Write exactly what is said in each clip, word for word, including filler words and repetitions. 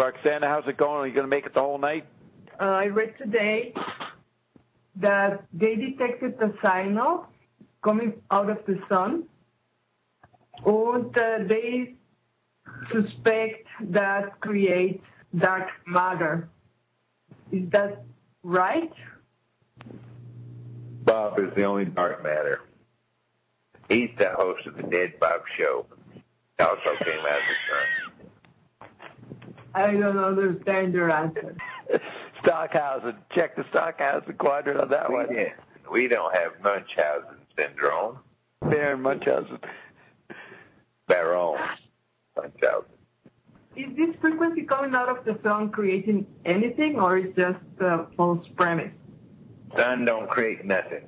Roxana, how's it going? Are you going to make it the whole night? Uh, I read today that they detected a signal coming out of the sun, and uh, they suspect that creates dark matter. Is that right? Bob is the only dark matter. He's the host of the Dead Bob Show. He also came out of the sun. I don't understand your answer. Stockhausen. Check the Stockhausen quadrant on that we one. Did. We don't have Munchausen syndrome. Baron Munchausen. Baron Munchausen. Is this frequency coming out of the sun creating anything, or is just a false premise? Sun don't create nothing.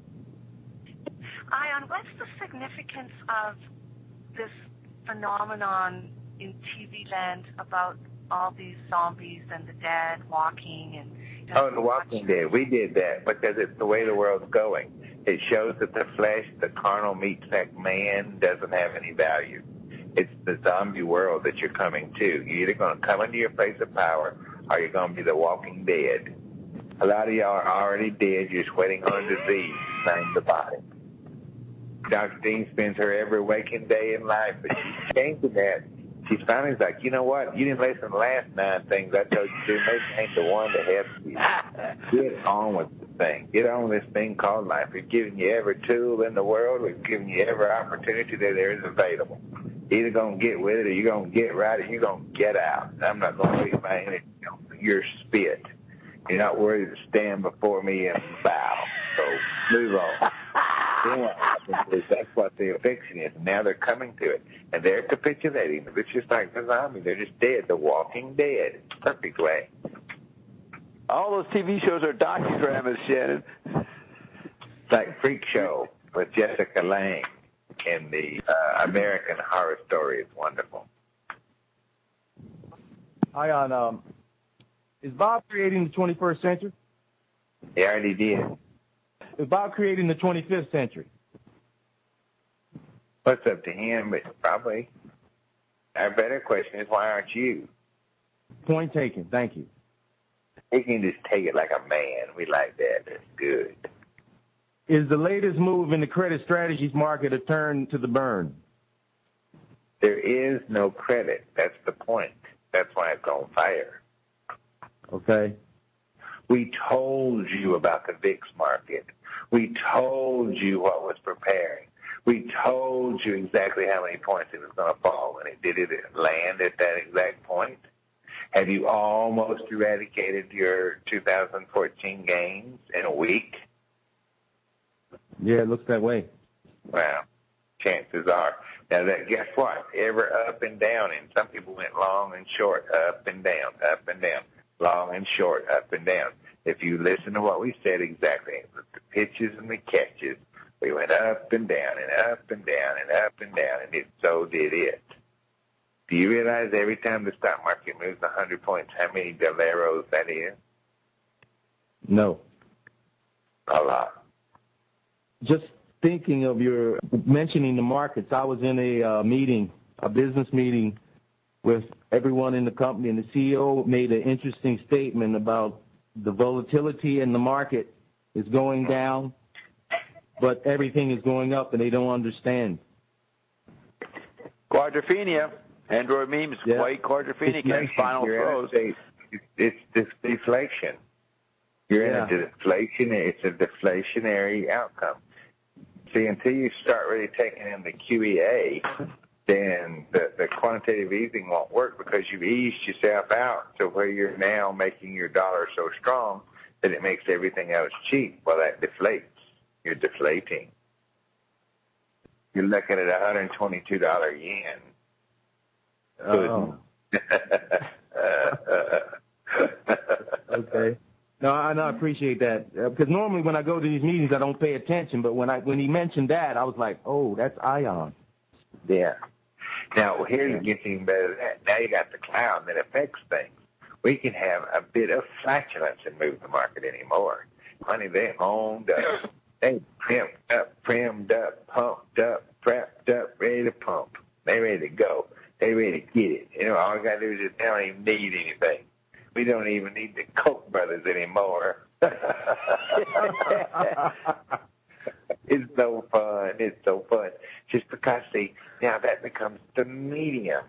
Ion, what's the significance of this phenomenon in T V land about all these zombies and the dead walking and... You know, oh, the Walking Dead. We did that because it's the way the world's going. It shows that the flesh, the carnal meat sack man doesn't have any value. It's the zombie world that you're coming to. You're either going to come into your place of power or you're going to be the Walking Dead. A lot of y'all are already dead. You're just waiting on a disease to claim the body. Doctor Dean spends her every waking day in life, but she's changing that. She's finally like, you know what? You didn't listen to the last nine things I told you to do. Maybe ain't the one to help you. Get on with the thing. Get on with this thing called life. We've given you every tool in the world. We've given you every opportunity that there is available. You're either going to get with it or you're going to get right or you're going to get out. I'm not going to waste my energy on your spit. You're not worthy to stand before me and bow. So move on. Then what happens is that's what the affliction is. Now they're coming to it. And they're capitulating. It's just like the zombie. They're just dead. The Walking Dead. Perfect way. All those T V shows are docudramas, Shannon. It's like Freak Show with Jessica Lange in the uh, American Horror Story. It's wonderful. Ion, um, is Bob creating the twenty-first century? He already did. Is Bob creating the twenty-fifth century? What's up to him? But probably. Our better question is, why aren't you? Point taken. Thank you. He can just take it like a man. We like that. That's good. Is the latest move in the credit strategies market a turn to the burn? There is no credit. That's the point. That's why it's on fire. Okay. We told you about the V I X market. We told you what was preparing. We told you exactly how many points it was going to fall. When it did it land at that exact point? Have you almost eradicated your two thousand fourteen gains in a week? Yeah, it looks that way. Well, chances are. Now, that, guess what? Ever up and down, and some people went long and short, up and down, up and down, long and short, up and down. If you listen to what we said exactly, with the pitches and the catches, we went up and down and up and down and up and down, and it, so did it. Do you realize every time the stock market moves one hundred points, how many doleros that is? No. A lot. Just thinking of your mentioning the markets, I was in a uh, meeting, a business meeting with everyone in the company, and the C E O made an interesting statement about the volatility in the market is going down, but everything is going up, and they don't understand. Quadrophenia. Android memes, yeah. White quadrophenia in final throws. It's, it's this deflation. You're yeah. in a deflation. It's a deflationary outcome. See, until you start really taking in the Q E A, then the, the quantitative easing won't work because you've eased yourself out to where you're now making your dollar so strong that it makes everything else cheap. Well, that deflates. You're deflating. You're looking at a one hundred twenty-two dollars yen. Oh. Okay. No, I, no, I appreciate that uh, because normally when I go to these meetings, I don't pay attention. But when I when he mentioned that, I was like, "Oh, that's Ion." Yeah. Now here's yeah. gets even better than that. Now you got the cloud that affects things. We can have a bit of flatulence and move the market anymore. Honey, they owned up, they primed up, primed up, pumped up, prepped up, ready to pump. They ready to go. They really get it. You know, all we got to do is just, they don't even need anything. We don't even need the Koch brothers anymore. It's so fun. It's so fun. Just because, see, now that becomes the medium.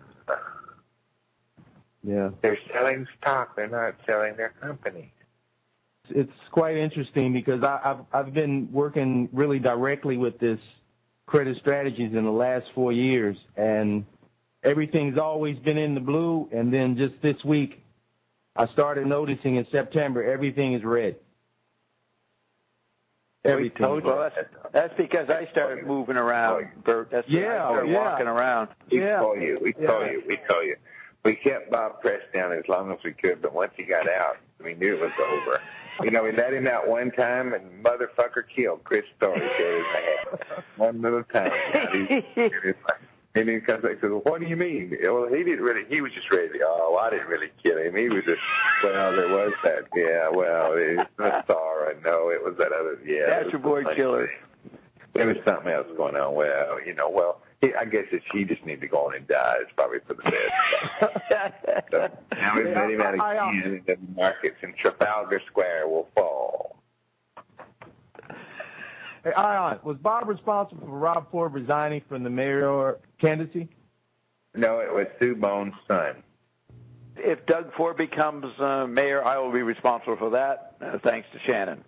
Yeah. They're selling stock. They're not selling their company. It's quite interesting because I, I've I've been working really directly with this credit strategies in the last four years, and everything's always been in the blue. And then just this week, I started noticing in September everything is red. Everything. Told you. Well, that's, that's because I started moving around, Bert. That's yeah, when I started yeah. walking around. We Yeah. told you. We Yeah. told you. We told you. We kept Bob Press down as long as we could, but once he got out, we knew it was over. You know, we let him out one time, and motherfucker killed Chris Story dead as a hat. One little time. And he comes back and says, well, what do you mean? Well, he didn't really, he was just ready. Oh, I didn't really kill him. He was just, well, there was that. Yeah, well, it's not Sarah. No, it was that other, yeah. That's your boy killer. There was something else going on. Well, you know, well, he, I guess that she just needs to go on and die. It's probably for the best. So now we've let him out of keys in the markets, and Trafalgar Square will fall. Hey, Ion, was Bob responsible for Rob Ford resigning from the mayor candidacy? No, it was Sue Bone's son. If Doug Ford becomes uh, mayor, I will be responsible for that, uh, thanks to Shannon.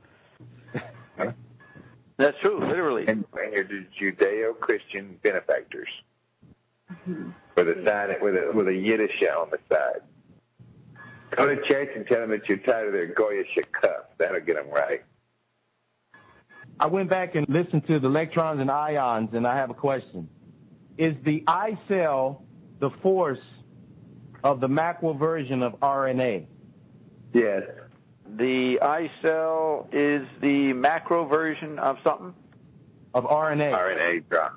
That's true, literally. And, and your Judeo-Christian benefactors. Mm-hmm. With a sign, with a with a Yiddish on the side. Go to church and tell them that you're tired of their Goyish cup. That'll get them right. I went back and listened to the electrons and ions, and I have a question. Is the I cell the force of the macro version of R N A? Yes. The I cell is the macro version of something? Of R N A. R N A drops.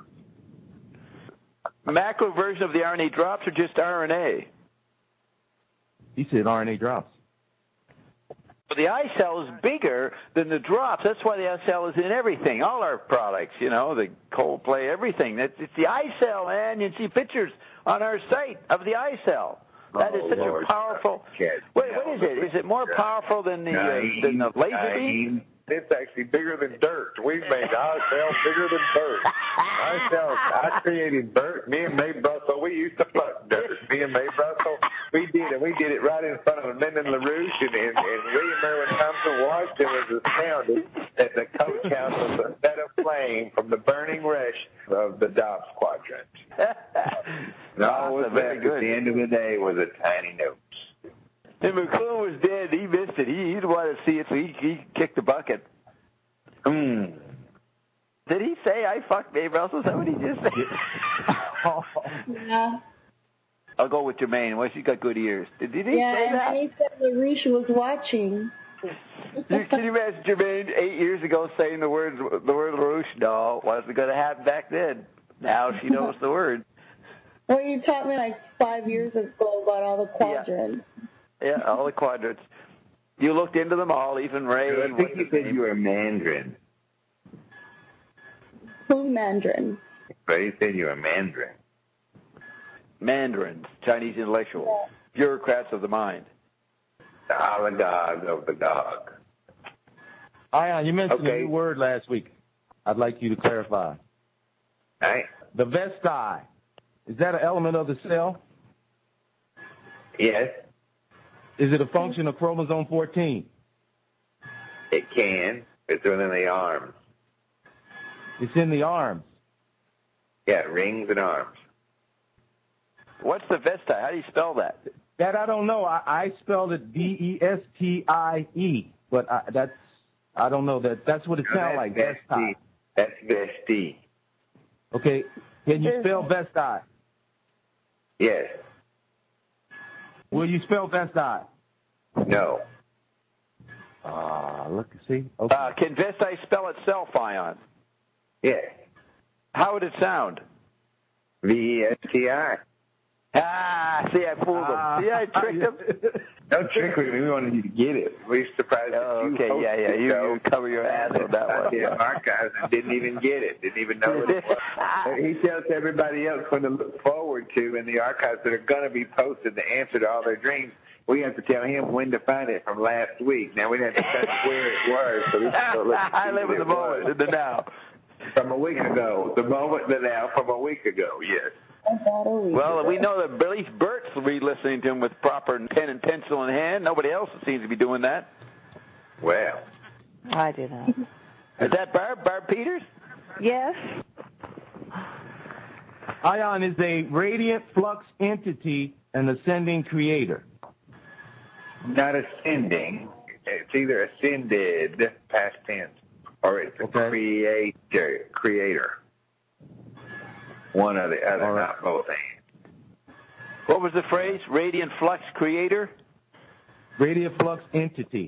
Macro version of the R N A drops or just R N A? He said R N A drops. But the I cell is bigger than the drops. That's why the I cell is in everything, all our products, you know, the Coldplay, everything. It's, it's the I cell, man. You can see pictures on our site of the I cell. That oh, is such Lord. a powerful. Wait, what is it? Is it more powerful than the uh, than the laser beam? It's actually bigger than dirt. We made our cell bigger than dirt. Our cell, I created dirt. Me and May Brussel, we used to pluck dirt. Me and May Brussel, we did it. We did it right in front of Lyndon LaRouche, and, and, and William Irwin Thompson Washington was astounded that the coach house was a set of flame from the burning rush of the Dobbs Quadrant. And all was very left at the end of the day was a tiny note. And McClure was dead. He missed it. He, he didn't want to see it, so he, he kicked the bucket. Mm. Did he say I fucked Babe Russell? Is that what he just said? Yeah. I'll go with Jermaine. Well, she's got good ears. Did, did he yeah, say and that? then he said LaRouche was watching. Can you imagine Jermaine eight years ago saying the word the word LaRouche? No, it wasn't going to happen back then. Now she knows the word. Well, you taught me like five years ago about all the quadrants. Yeah. Yeah, all the quadrants. You looked into them all, even Ray. I think you said you were Mandarin. Who's Mandarin? Ray said you were Mandarin. Mandarins, Chinese intellectuals, yeah. Bureaucrats of the mind. The oligarch of the dog. Ion, you mentioned okay. a new word last week. I'd like you to clarify. All right. The vesti. Is that an element of the cell? Yes. Is it a function of chromosome fourteen? It can. It's within the arms. It's in the arms. Yeah, rings and arms. What's the vesti? How do you spell that? That I don't know. I, I spelled it V E S T I E, but I, that's I don't know that. That's what it no, sounds like. Vesti. Vesti. That's vesti. Okay. Can you spell vesti? Yes. Will you spell vesti? No. Ah, uh, look, see. Okay. Uh, can vesti spell itself, Ion? Yes. How would it sound? V E S T I. Ah, see, I fooled him. Ah. See, I tricked him. No trickery. We wanted you to get it. We were surprised Oh, that you okay, yeah, yeah. You, you cover your ass on that one. Yeah, archives and didn't even get it. Didn't even know what it was. He tells everybody else when to look forward to in the archives that are going to be posted the answer to all their dreams. We have to tell him when to find it from last week. Now we have to tell him where it was. So we can go look I live in the moment, in the now. From a week ago. The moment, the now, from a week ago, yes. Well, we know that at least Bert's re-listening to him with proper pen and pencil in hand. Nobody else seems to be doing that. Well. I do not. Is that Barb? Barb Peters? Yes. Ion is a radiant flux entity and ascending creator. Not ascending. It's either ascended, past tense, or it's a Okay. creator. Creator. One or the other, All right. not both hands. What was the phrase? Radiant flux creator? Radiant flux entity.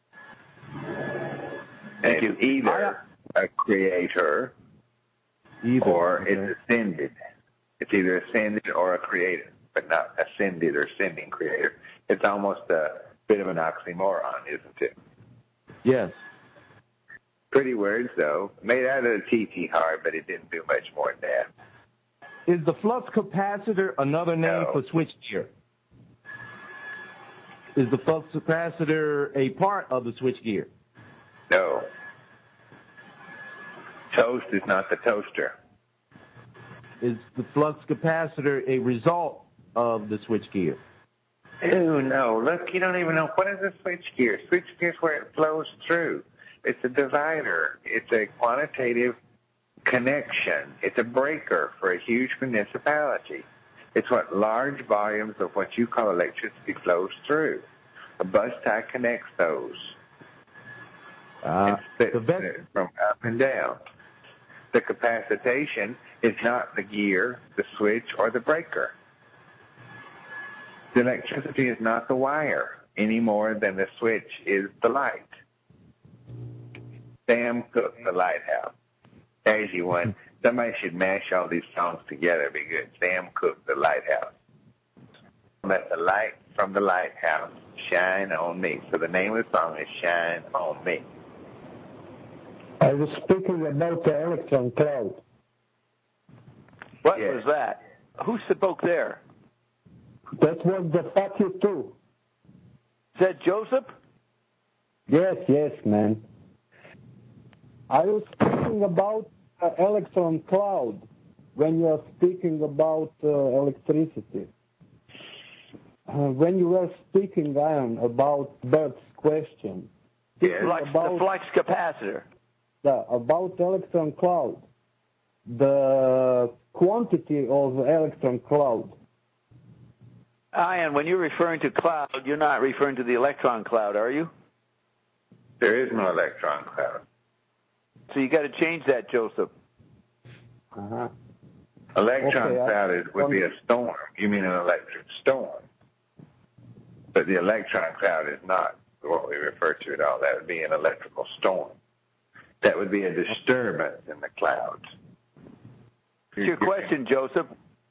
Thank It's you. either a creator Either. or Okay. it's ascended. It's either ascended or a creator, but not ascended or ascending creator. It's almost a bit of an oxymoron, isn't it? Yes. Pretty words, though. Made out of the T T hard, but it didn't do much more than that. Is the flux capacitor another name No. for switchgear? Is the flux capacitor a part of the switchgear? No. Toast is not the toaster. Is the flux capacitor a result of the switchgear? Ew, no. Look, you don't even know. What is a switchgear? Switchgear is where it flows through. It's a divider. It's a quantitative connection. It's a breaker for a huge municipality. It's what large volumes of what you call electricity flows through. A bus tie connects those. Uh, and splits the best, it from up and down. The capacitation is not the gear, the switch, or the breaker. The electricity is not the wire any more than the switch is the light. Sam Cooke, The Lighthouse. There's you one. Somebody should mash all these songs together. It'd be good. Sam Cooke, The Lighthouse. Let the light from the lighthouse shine on me. So the name of the song is Shine on Me. I was speaking about the electron cloud. What Yeah. was that? Who spoke there? That was the Fatih too. Is that Joseph? Yes, yes, man. I was speaking about uh, electron cloud when you are speaking about uh, electricity. Uh, when you were speaking, Ian, about Bert's question. Yes. Flux, about, the flux capacitor. the, about electron cloud. The quantity of electron cloud. Ian, when you're referring to cloud, you're not referring to the electron cloud, are you? There is no electron cloud. So you got to change that, Joseph. Uh-huh. Electron Okay, I- cloud is, would be a storm. You mean an electric storm. But the electron cloud is not what we refer to at all. That would be an electrical storm. That would be a disturbance in the clouds. What's your question, Joseph?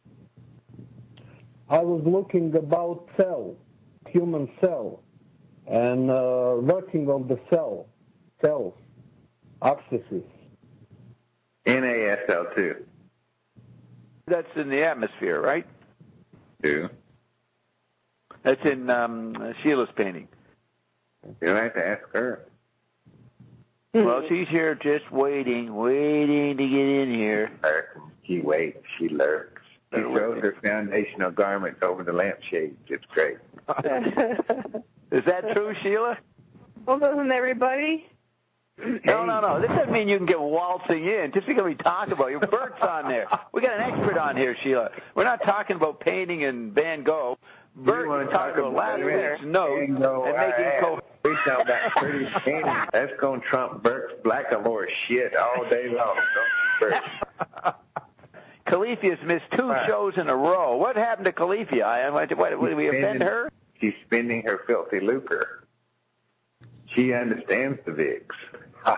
I was looking about cell, human cell, and uh, working of the cell, cells, axes. N A S L two. That's in the atmosphere, right? Two. That's in um, Sheila's painting. You'll have to ask her. Well, she's here just waiting, waiting to get in here. She waits. She lurks. She throws her foundational garments over the lampshades. It's great. Is that true, Sheila? Well, doesn't everybody? No, no, no. This doesn't mean you can get waltzing in just because we talk about you. Bert's on there. We got an expert on here, Sheila. We're not talking about painting and Van Gogh. Bert want is to talking talk about last about week's note and making co- We talk about pretty painting. That's going to trump Bert's Blackamore shit all day long. Don't you, Bert? Califia's missed two Right. shows in a row. What happened to Califia? I, what, what, what, did we offend her? She's spending her filthy lucre. She understands the V I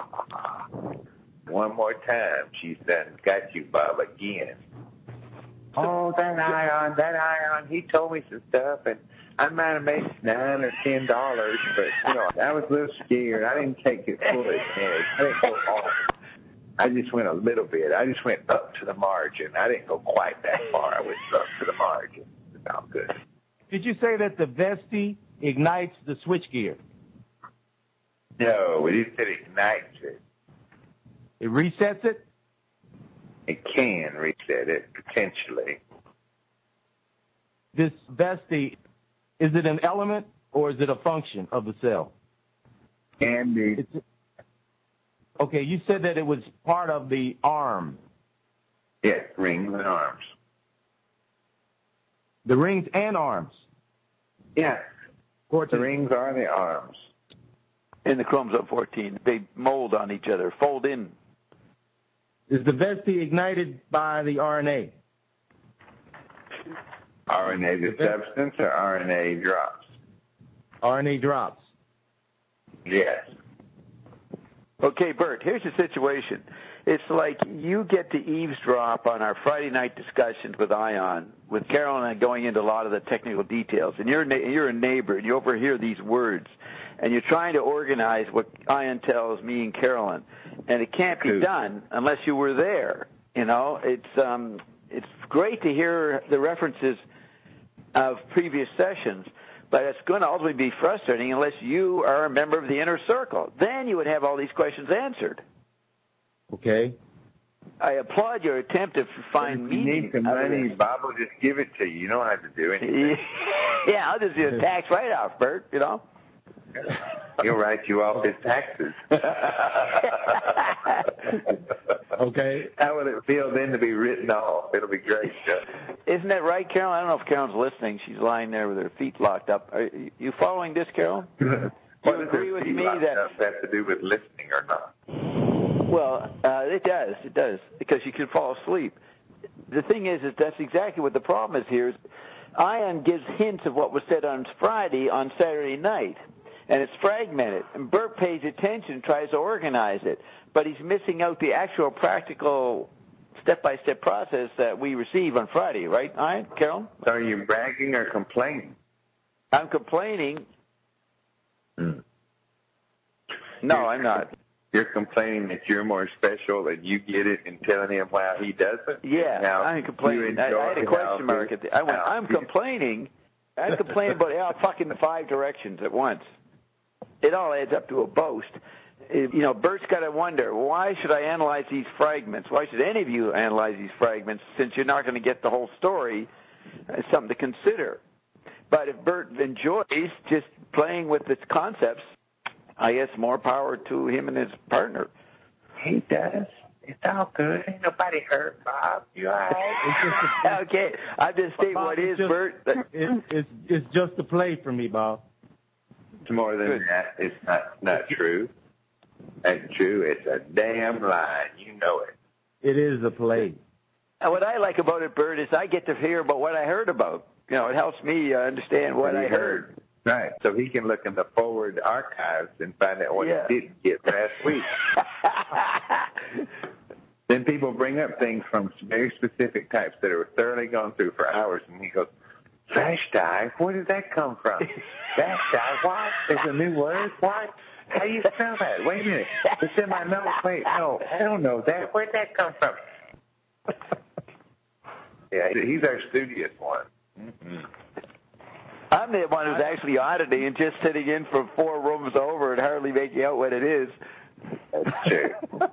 X. One more time, she's done got you, Bob, again. Oh, that ion, that ion, he told me some stuff, and I might have made nine or ten dollars, but, you know, I was a little scared. I didn't take it fully. I didn't go all. I just went a little bit. I just went up to the margin. I didn't go quite that far. I went up to the margin. It sounds good. Did you say that the Vesti ignites the switchgear? No, it said it ignites it. It resets it? It can reset it, potentially. This Vesti, is it an element or is it a function of the cell? Can be. It's, okay, you said that it was part of the arm. Yes, rings and arms. The rings and arms? Yeah. Cortex. The rings are the arms. In the chromosome fourteen, they mold on each other, fold in. Is the Vesti ignited by the R N A? R N A the substance or R N A drops? R N A drops. Yes. Okay, Bert, here's the situation. It's like you get to eavesdrop on our Friday night discussions with Ion, with Carol and I going into a lot of the technical details, and you're, you're a neighbor, and you overhear these words, and you're trying to organize what Ion tells me and Carolyn, and it can't be done unless you were there. You know, it's um, it's great to hear the references of previous sessions, but it's going to ultimately be frustrating unless you are a member of the inner circle. Then you would have all these questions answered. Okay. I applaud your attempt to find if you meaning. need some money, Bob will just give it to you. You don't have to do anything. Yeah, I'll just do a tax write-off, Bert, you know. He'll write you off his taxes. Okay. How will it feel then to be written off? It'll be great. Isn't that right, Carol? I don't know if Carol's listening. She's lying there with her feet locked up. Are you following this, Carol? Do you agree with me that has to do with listening or not? Well, uh, it does. It does, because you can fall asleep. The thing is, is that's exactly what the problem is here. Is Ion gives hints of what was said on Friday on Saturday night, and it's fragmented. And Bert pays attention, tries to organize it, but he's missing out the actual practical step-by-step process that we receive on Friday, right, Ion, Carol? So are you bragging or complaining? I'm complaining. Hmm. No, I'm not. You're complaining that you're more special, that you get it, and telling him how he doesn't? Yeah, now, I'm complaining. I, I had a question mark at the I went, I'm complaining. I'm complaining about yeah, fucking five directions at once. It all adds up to a boast. It, you know, Bert's got to wonder, why should I analyze these fragments? Why should any of you analyze these fragments, since you're not going to get the whole story? It's something to consider. But if Bert enjoys just playing with its concepts, I guess more power to him and his partner. He does. It's all good. Ain't nobody hurt, Bob. You all right? Okay, I just state Bob, what is, just, Bert. It, it's it's just a play for me, Bob. It's more than good. That. It's not not true. That's true. It's a damn lie. You know it. It is a play. And what I like about it, Bert, is I get to hear about what I heard about. You know, it helps me uh, understand what I heard. Right. So he can look in the forward archives and find out what yeah. he didn't get last week. Then people bring up things from very specific types that are thoroughly gone through for hours, and he goes, flash dive? Where did that come from? Flash dive? What? There's a new word? What? How do you spell that? Wait a minute. It's in my notes. Wait, no, I don't know that. Where'd that come from? Yeah, he's our studious one. Mm-hmm. I'm the one who's actually auditing and just sitting in from four rooms over and hardly making out what it is. That's true.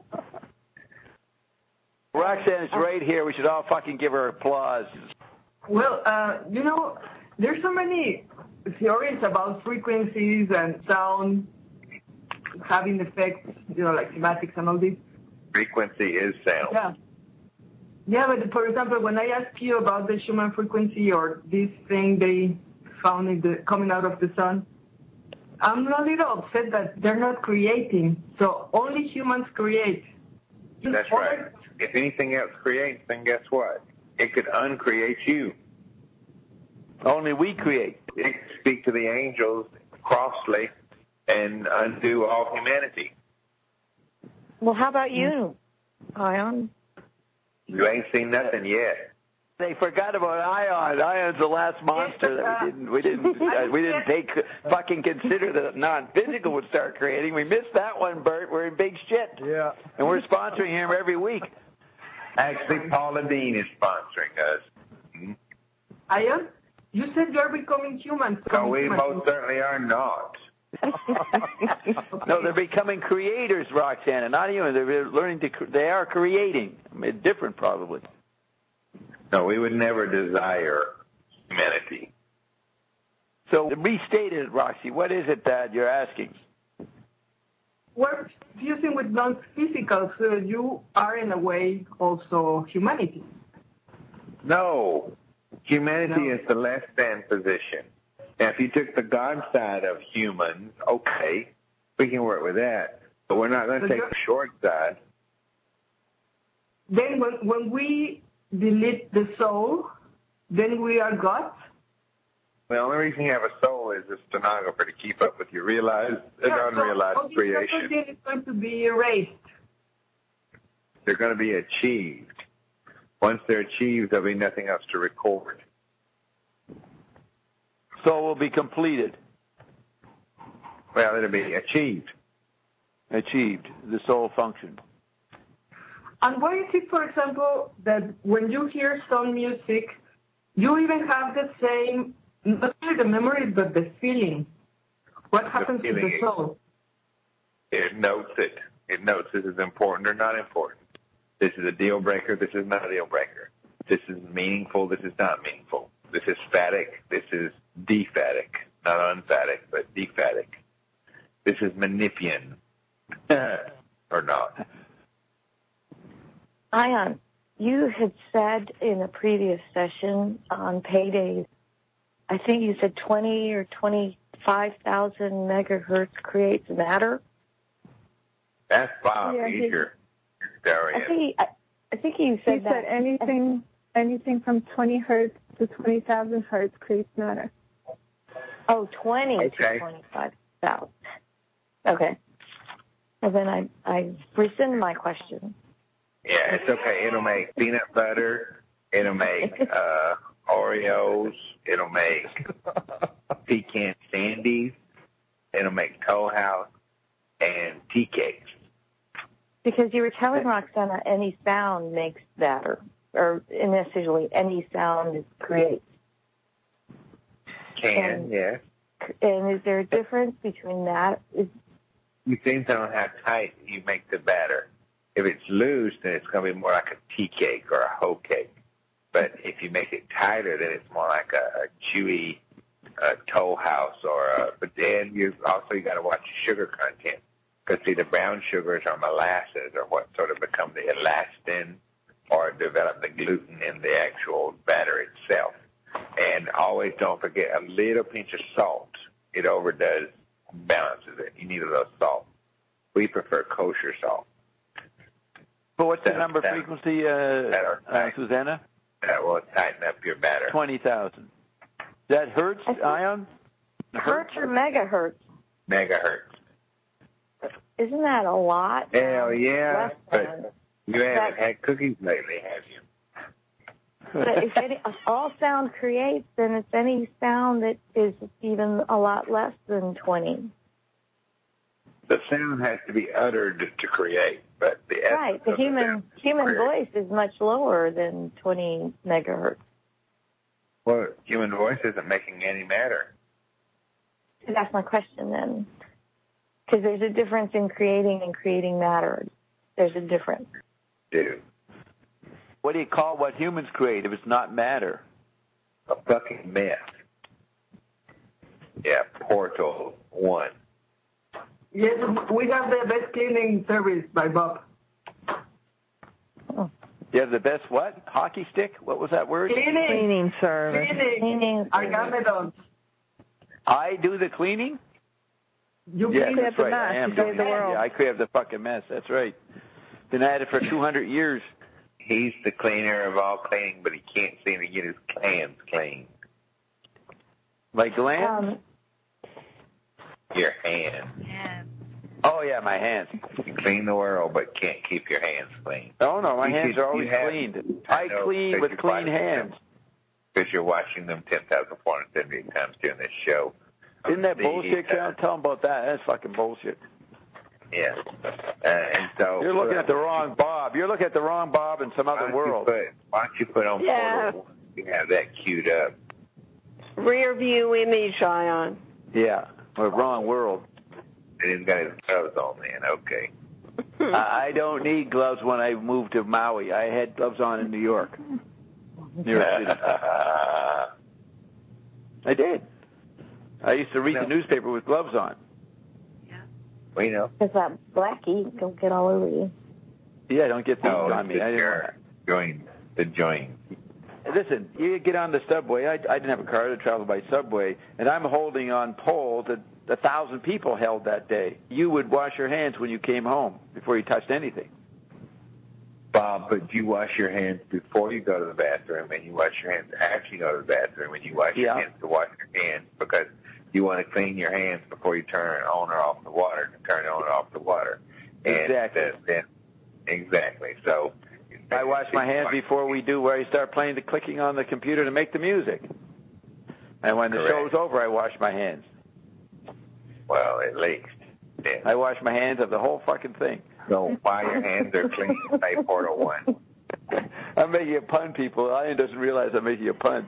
Roxanne's right here. We should all fucking give her applause. Well, uh, you know, there's so many theories about frequencies and sound having effects, you know, like cymatics and all this. Frequency is sound. Yeah. Yeah, but for example, when I ask you about the Schumann frequency or this thing they found in the, coming out of the sun, I'm a little upset that they're not creating. So only humans create. That's right. If anything else creates, then guess what? It could uncreate you. Only we create. It could speak to the angels crossly and undo all humanity. Well, how about you, Ion? You ain't seen nothing yet. They forgot about Ion. Ion's the last monster that we didn't we didn't uh, we didn't take fucking consider that non-physical would start creating. We missed that one, Bert. We're in big shit. Yeah. And we're sponsoring him every week. Actually, Paula Dean is sponsoring us. Hmm? Ion, you said you're becoming human. No, we human. most certainly are not. No, they're becoming creators, Roxanna. Not even they're learning to. They are creating. I mean, different, probably. No, we would never desire humanity. So restate it, Roxy. What is it that you're asking? We're fusing with non-physical, so you are in a way also humanity. No, humanity No. is the less than position. Now, if you took the God side of humans, okay, we can work with that. But we're not going to So take the short side. Then when, when we delete the soul, then we are God? The only reason you have a soul is a stenographer to keep up with your realized and Yeah, unrealized so, okay, creation. everything is going to be erased. They're going to be achieved. Once they're achieved, there'll be nothing else to record. So will be completed, Well, it'll be achieved. achieved, the soul function. And why is it, for example, that when you hear some music, you even have the same, not only the memory, but the feeling? What happens to the feeling. soul? It notes it. It notes this is important or not important. This is a deal breaker. This is not a deal breaker. This is meaningful. This is not meaningful. This is phatic. This is dephatic. Not unphatic, but dephatic. This is Manipian. Or not. Ion, you had said in a previous session on paydays, I think you said twenty or twenty-five thousand megahertz creates matter. That's Bob Yeah, he- Eager. I Darian. think he, I, I think you said He that. said anything, anything from twenty hertz to twenty thousand hertz creates matter. Oh, twenty Okay. to twenty-five thousand. Okay. And then I, I rescind my question. Yeah, it's okay. It'll make peanut butter. It'll make uh, Oreos. It'll make pecan sandies. It'll make Toll House and tea cakes. Because you were telling Roxana any sound makes matter, or essentially any sound is creates. Can, And- yes. And is there a difference between that? Is, It depends on how tight you make the batter. If it's loose, then it's going to be more like a tea cake or a hoe cake. But if you make it tighter, then it's more like a, a chewy uh, Toll House or a. But then you also you got to watch the sugar content, because see the brown sugars or molasses are what sort of become the elastin or develop the gluten in the actual batter itself. And always don't forget a little pinch of salt. It overdoes, balances it. You need a little salt. We prefer kosher salt. But what's the That- number that- frequency, uh, are uh, tight. Susanna? That will tighten up your batter. twenty thousand. That hertz, I think- Ion? hertz or megahertz? Megahertz. Isn't that a lot? Hell yeah. Less But than. you haven't That- had cookies lately, have you? But if, any, if all sound creates, then it's any sound that is even a lot less than twenty. The sound has to be uttered to create, but the essence Right. The of human sound is human create. voice is much lower than twenty megahertz. Well, human voice isn't making any matter. That's my question then. Because there's a difference in creating and creating matter. There's a difference. Dude, What do you call what humans create if it's not matter? a fucking mess. Yeah, Portal One. Yes, we have the best cleaning service by Bob. You have the best what? Hockey stick? What was that word? Cleaning. Cleaning service. Cleaning. Cleaning Argamedon. I do the cleaning? You Yeah, clean clean that's up the right. I mess. am You doing save the that. world. Yeah, I create the fucking mess. That's right. Been at it for two hundred years. He's the cleaner of all cleaning, but he can't seem to get his hands clean. My glands? Um, Your hands. Yeah. Oh, yeah, my hands. You clean the world, but can't keep your hands clean. Oh, no, my you hands should, are always have, cleaned. I, I know, clean with clean hands. Because you're watching them ten thousand four hundred seventy-eight times during this show. Isn't that bullshit, John? Tell them about that. That's fucking bullshit. Yeah. Uh, and so You're looking at the wrong Bob. You're looking at the wrong Bob in some other world. Put, why don't you put on yeah. Portal? You have that queued up. Rear view image, Ion. Yeah, or wrong world. And he's got his gloves on then. Okay. I don't need gloves when I moved to Maui. I had gloves on in New York. New York City. I did. I used to read no. the newspaper with gloves on. Yeah. Well, you know. Because that blackie don't get all over you. Yeah, don't get things no, on me. I didn't want join the join. Listen, you get on the subway. I, I didn't have a car to travel by subway, and I'm holding on poles that a thousand people held that day. You would wash your hands when you came home before you touched anything. Bob, but you wash your hands before you go to the bathroom, and you wash your hands after you go to the bathroom, and you wash yeah. your hands to wash your hands because you want to clean your hands before you turn on or off the water, and turn on or off the water. And exactly. Then, exactly. So I wash my hands before we do where I start playing the clicking on the computer to make the music. And when the Correct. show's over, I wash my hands. Well, at least. Yeah. I wash my hands of the whole fucking thing. So while your hands are clean, say Portal One. I'm making a pun, people. Ian doesn't realize I'm making a pun.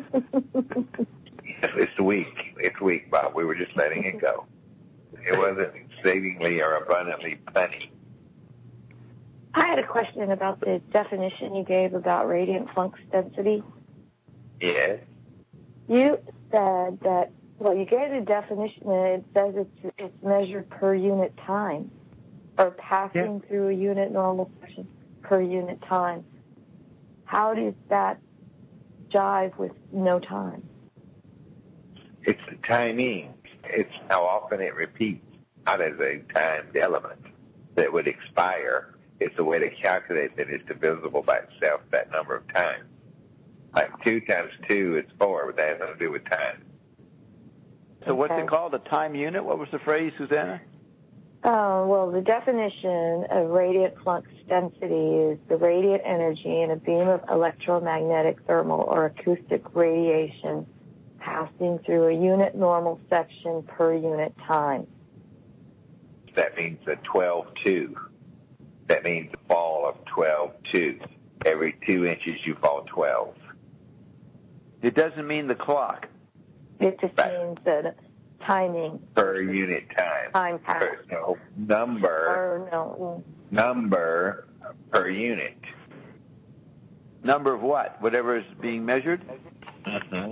It's weak. It's weak, Bob. We were just letting it go. It wasn't exceedingly or abundantly punny. I had a question about the definition you gave about radiant flux density. Yes. You said that, well, you gave the definition and it says it's, it's measured per unit time, or passing yeah. through a unit normal section per unit time. How does that jive with no time? It's the timing. It's how often it repeats, not as a timed element that would expire. It's a way to calculate that it's divisible by itself that number of times. Like two times two is four, but that has nothing to do with time. So what's okay. it called? A time unit? What was the phrase, Susanna? Oh, well, the definition of radiant flux density is the radiant energy in a beam of electromagnetic, thermal, or acoustic radiation passing through a unit normal section per unit time. That means a twelve two. That means a fall of twelve two. Every two inches you fall twelve. It doesn't mean the clock. It just right. means that timing. Per unit time. Time pass. Per, no, number. Or no. Number per unit. Number of what? Whatever is being measured? Mm-hmm.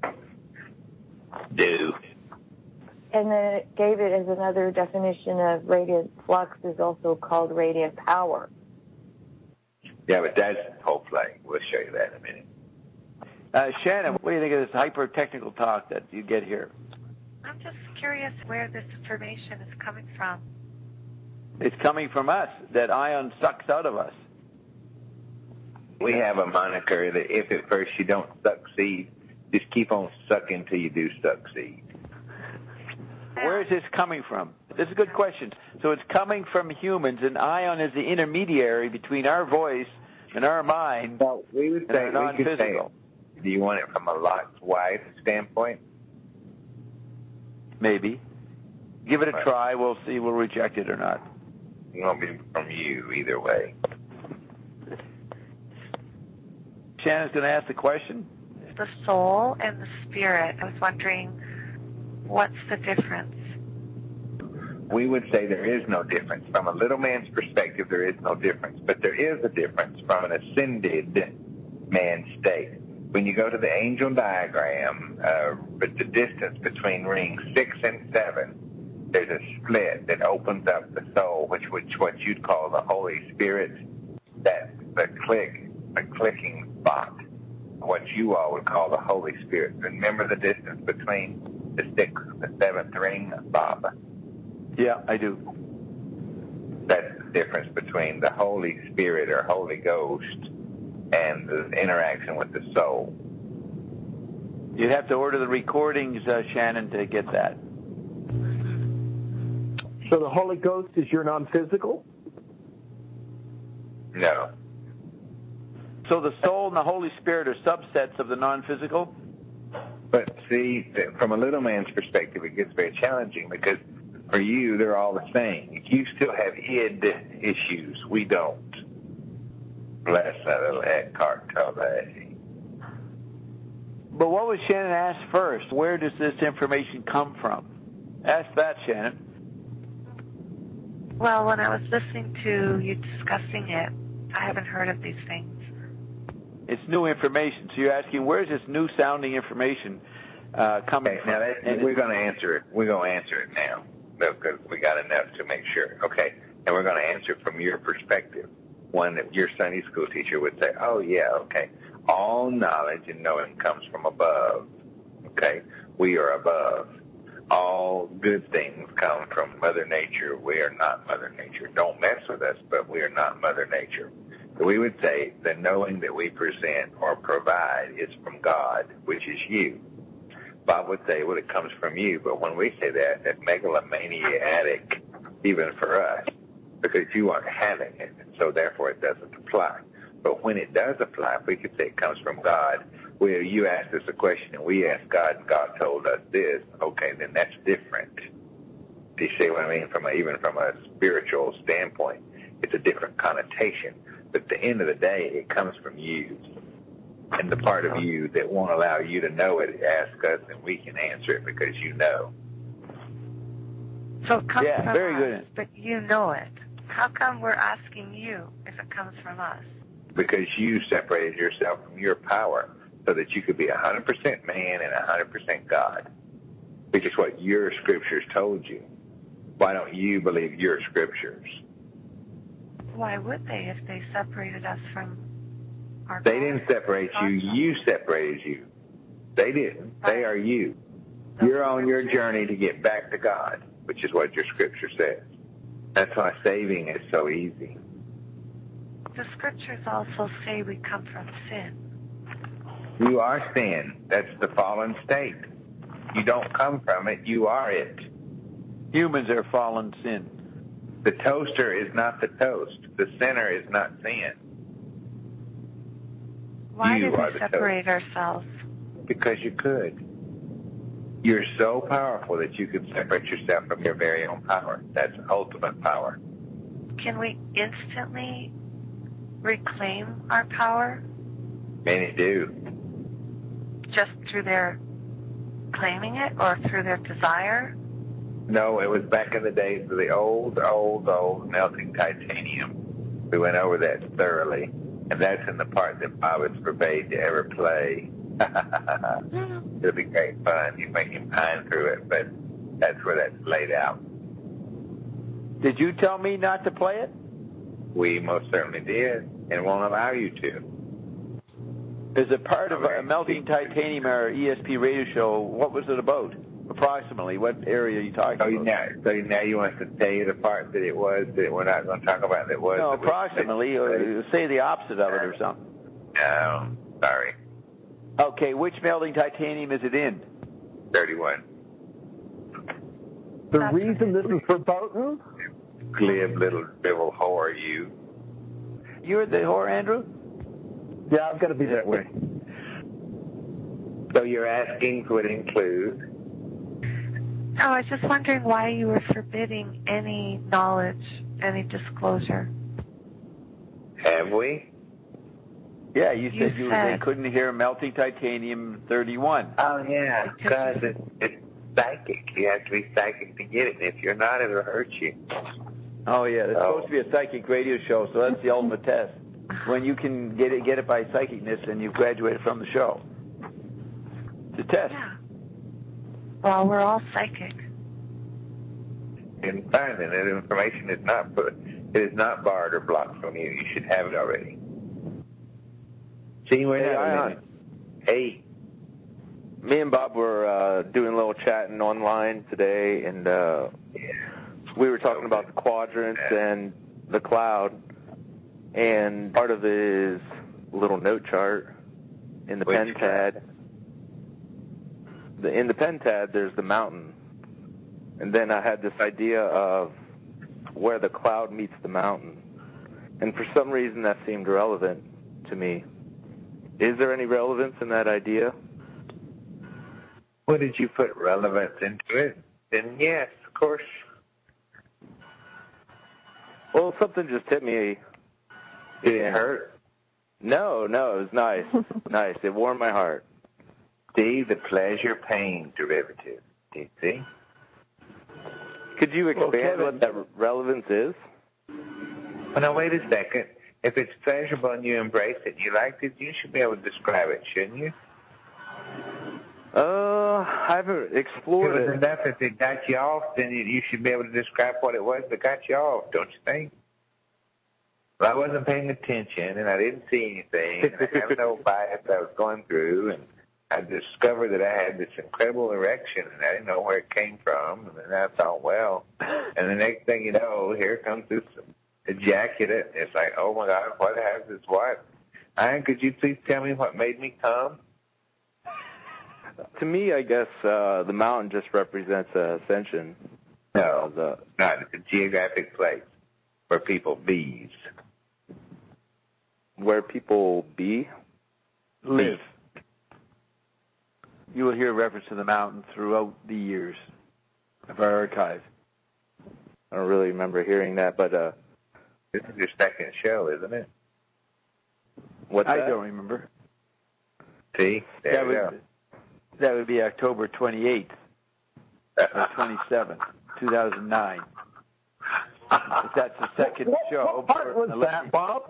Do. And then it gave it as another definition of radiant flux is also called radiant power. Yeah, but that's whole play. We'll show you that in a minute. Uh, Shannon, what do you think of this hyper-technical talk that you get here? I'm just curious where this information is coming from. It's coming from us, that ion sucks out of us. We have a moniker that if at first you don't succeed, just keep on sucking till you do succeed. Where is this coming from? This is a good question. So it's coming from humans, and ion is the intermediary between our voice and our mind. Well, we would say, and our we could say, do you want it from a Lot's wife standpoint? Maybe. Give it a right. try. We'll see. We'll reject it or not. It won't be from you either way. Shannon's going to ask the question. The soul and the spirit. I was wondering, what's the difference? We would say there is no difference. From a little man's perspective, there is no difference. But there is a difference from an ascended man's state. When you go to the angel diagram, uh, but the distance between rings six and seven, there's a split that opens up the soul, which which what you'd call the Holy Spirit. That's the click, the clicking spot. What you all would call the Holy Spirit. Remember the distance between the sixth and the seventh ring, Bob? Yeah, I do. That's the difference between the Holy Spirit or Holy Ghost and the interaction with the soul. You'd have to order the recordings, uh, Shannon, to get that. So the Holy Ghost is your non-physical? No. So the soul and the Holy Spirit are subsets of the non-physical? But see, from a little man's perspective, it gets very challenging because for you, they're all the same. You still have id issues. We don't. Bless that little Eckhart Tolle. But what was Shannon asked first? Where does this information come from? Ask that, Shannon. Well, when I was listening to you discussing it, I haven't heard of these things. It's new information. So you're asking, where's this new sounding information uh, coming okay, from? Now that, we're going to answer it. We're going to answer it now because we got enough to make sure. Okay, and we're going to answer it from your perspective. One that your Sunday school teacher would say, oh, yeah, okay. All knowledge and knowing comes from above. Okay, we are above. All good things come from Mother Nature. We are not Mother Nature. Don't mess with us, but we are not Mother Nature. So we would say the knowing that we present or provide is from God, which is you. Bob would say, well, it comes from you. But when we say that, that's megalomaniac even for us because you aren't having it. So therefore it doesn't apply. But when it does apply, if we could say it comes from God, where you asked us a question and we asked God and God told us this, okay, then that's different. Do you see what I mean? From a, even from a spiritual standpoint, it's a different connotation. But at the end of the day, it comes from you. And the part of you that won't allow you to know it, ask us and we can answer it because you know. So it comes yeah, from very us, good. but you know it. How come we're asking you if it comes from us? Because you separated yourself from your power so that you could be one hundred percent man and one hundred percent God, which is what your scriptures told you. Why don't you believe your scriptures? Why would they if they separated us from our They God? didn't separate you. You separated you. They didn't. They are you. You're on your journey to get back to God, which is what your scripture says. That's why saving is so easy. The scriptures also say we come from sin. You are sin. That's the fallen state. You don't come from it. You are it. Humans are fallen sin. The toaster is not the toast. The sinner is not sin. Why you do are we the separate toast. ourselves? Because you could. You're so powerful that you can separate yourself from your very own power. That's ultimate power. Can we instantly reclaim our power? Many do. Just through their claiming it or through their desire? No, it was back in the days of the old, old, old melting titanium. We went over that thoroughly, and that's in the part that Bob is forbade to ever play. It'll be great fun. You make him pine through it, but that's where that's laid out. Did you tell me not to play it? We most certainly did, and won't allow you to. As a part of a Melting Titanium, our E S P radio show, what was it about? Approximately, what area are you talking so about? Now, so now you want us to tell you the part that it was that we're not going to talk about that was? No, that approximately. Or say the opposite of it or something. No, sorry. Okay, which Melting Titanium is it in? thirty-one. The reason this is verboten? Glib little devil whore, you. You're the whore, Andrew? Yeah, I've got to be that way. So you're asking would include? No, I was just wondering why you were forbidding any knowledge, any disclosure. Have we? Yeah, you said You you said- they couldn't hear Melting Titanium thirty-one. Oh, yeah, because it's, it's psychic. You have to be psychic to get it. And if you're not, it'll hurt you. Oh, yeah, it's Oh. supposed to be a psychic radio show, so that's the ultimate test. When you can get it, get it by psychicness, and you've graduated from the show. It's a test. Yeah. Well, we're all psychic. And fine, and that information is not put, it is not barred or blocked from you. You should have it already. See, we're Hey, not. Ion. Hey. Me and Bob were uh, doing a little chatting online today, and uh, we were talking about the quadrants and the cloud, and part of it is a little note chart in the Which pentad. The, in the pentad, there's the mountain, and then I had this idea of where the cloud meets the mountain. And for some reason that seemed relevant to me. Is there any relevance in that idea? Well, did you put relevance into it? Then yes, of course. Well, something just hit me. Did it hurt? No, no, it was nice. Nice. It warmed my heart. See, the pleasure-pain derivative. Do you see? Could you expand well, Kevin, what that relevance is? Well, now, wait a second. If it's pleasurable and you embrace it and you like it, you should be able to describe it, shouldn't you? Uh, I haven't explored it. If it it. was enough, if it got you off, then you should be able to describe what it was that got you off, don't you think? Well, I wasn't paying attention, and I didn't see anything, and I have no bias I was going through, and I discovered that I had this incredible erection, and I didn't know where it came from, and then I thought, well, and the next thing you know, here comes this ejaculate. It's like, oh, my God, what has this what? Ian, could you please tell me what made me come? To me, I guess uh, the mountain just represents uh, ascension. No, uh, the, not a geographic place where people be. Where people be? Live. You will hear reference to the mountain throughout the years of our archive. I don't really remember hearing that, but... Uh, this is your second show, isn't it? What's I that? don't remember. See? There that you would, go. That would be October twenty-eighth or twenty-seventh, two thousand nine. If that's the second what, show. What part was that, Bob?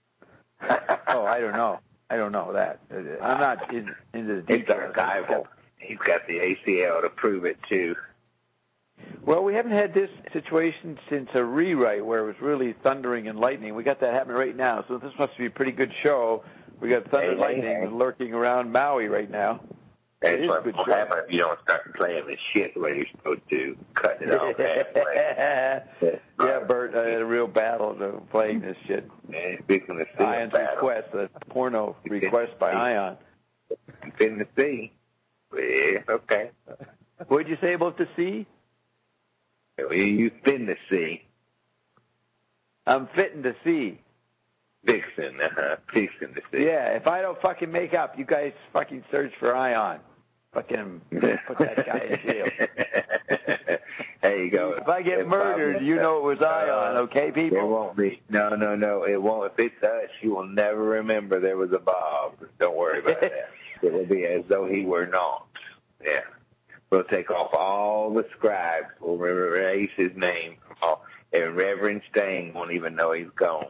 Oh, I don't know. I don't know that. I'm not in, into the details. It's archival. He's got the A C L to prove it, too. Well, we haven't had this situation since a rewrite where it was really thundering and lightning. We got that happening right now, so this must be a pretty good show. We got thunder and lightning hey, hey. lurking around Maui right now. That's what will happen if you don't start playing the shit the way you're supposed to, cutting it off halfway. Yeah, Bert, I had a real battle of playing this shit. Man, speaking of the Ion's request, a porno request by Ion. Fitting to see. Yeah, okay. What did you say about the sea? Well, you fitting to see. I'm fitting to see. Fixing, uh-huh. Fixing to see. Yeah, if I don't fucking make up, you guys fucking search for Ion. Fucking put that guy in jail. There you go. If I get if murdered, you know it was uh, Ion, okay, people? It won't be. No, no, no. It won't. If it's us, you will never remember there was a Bob. Don't worry about that. It will be as though he were not. Yeah. We'll take off all the scribes. We'll erase his name. And Reverend Stain won't even know he's gone.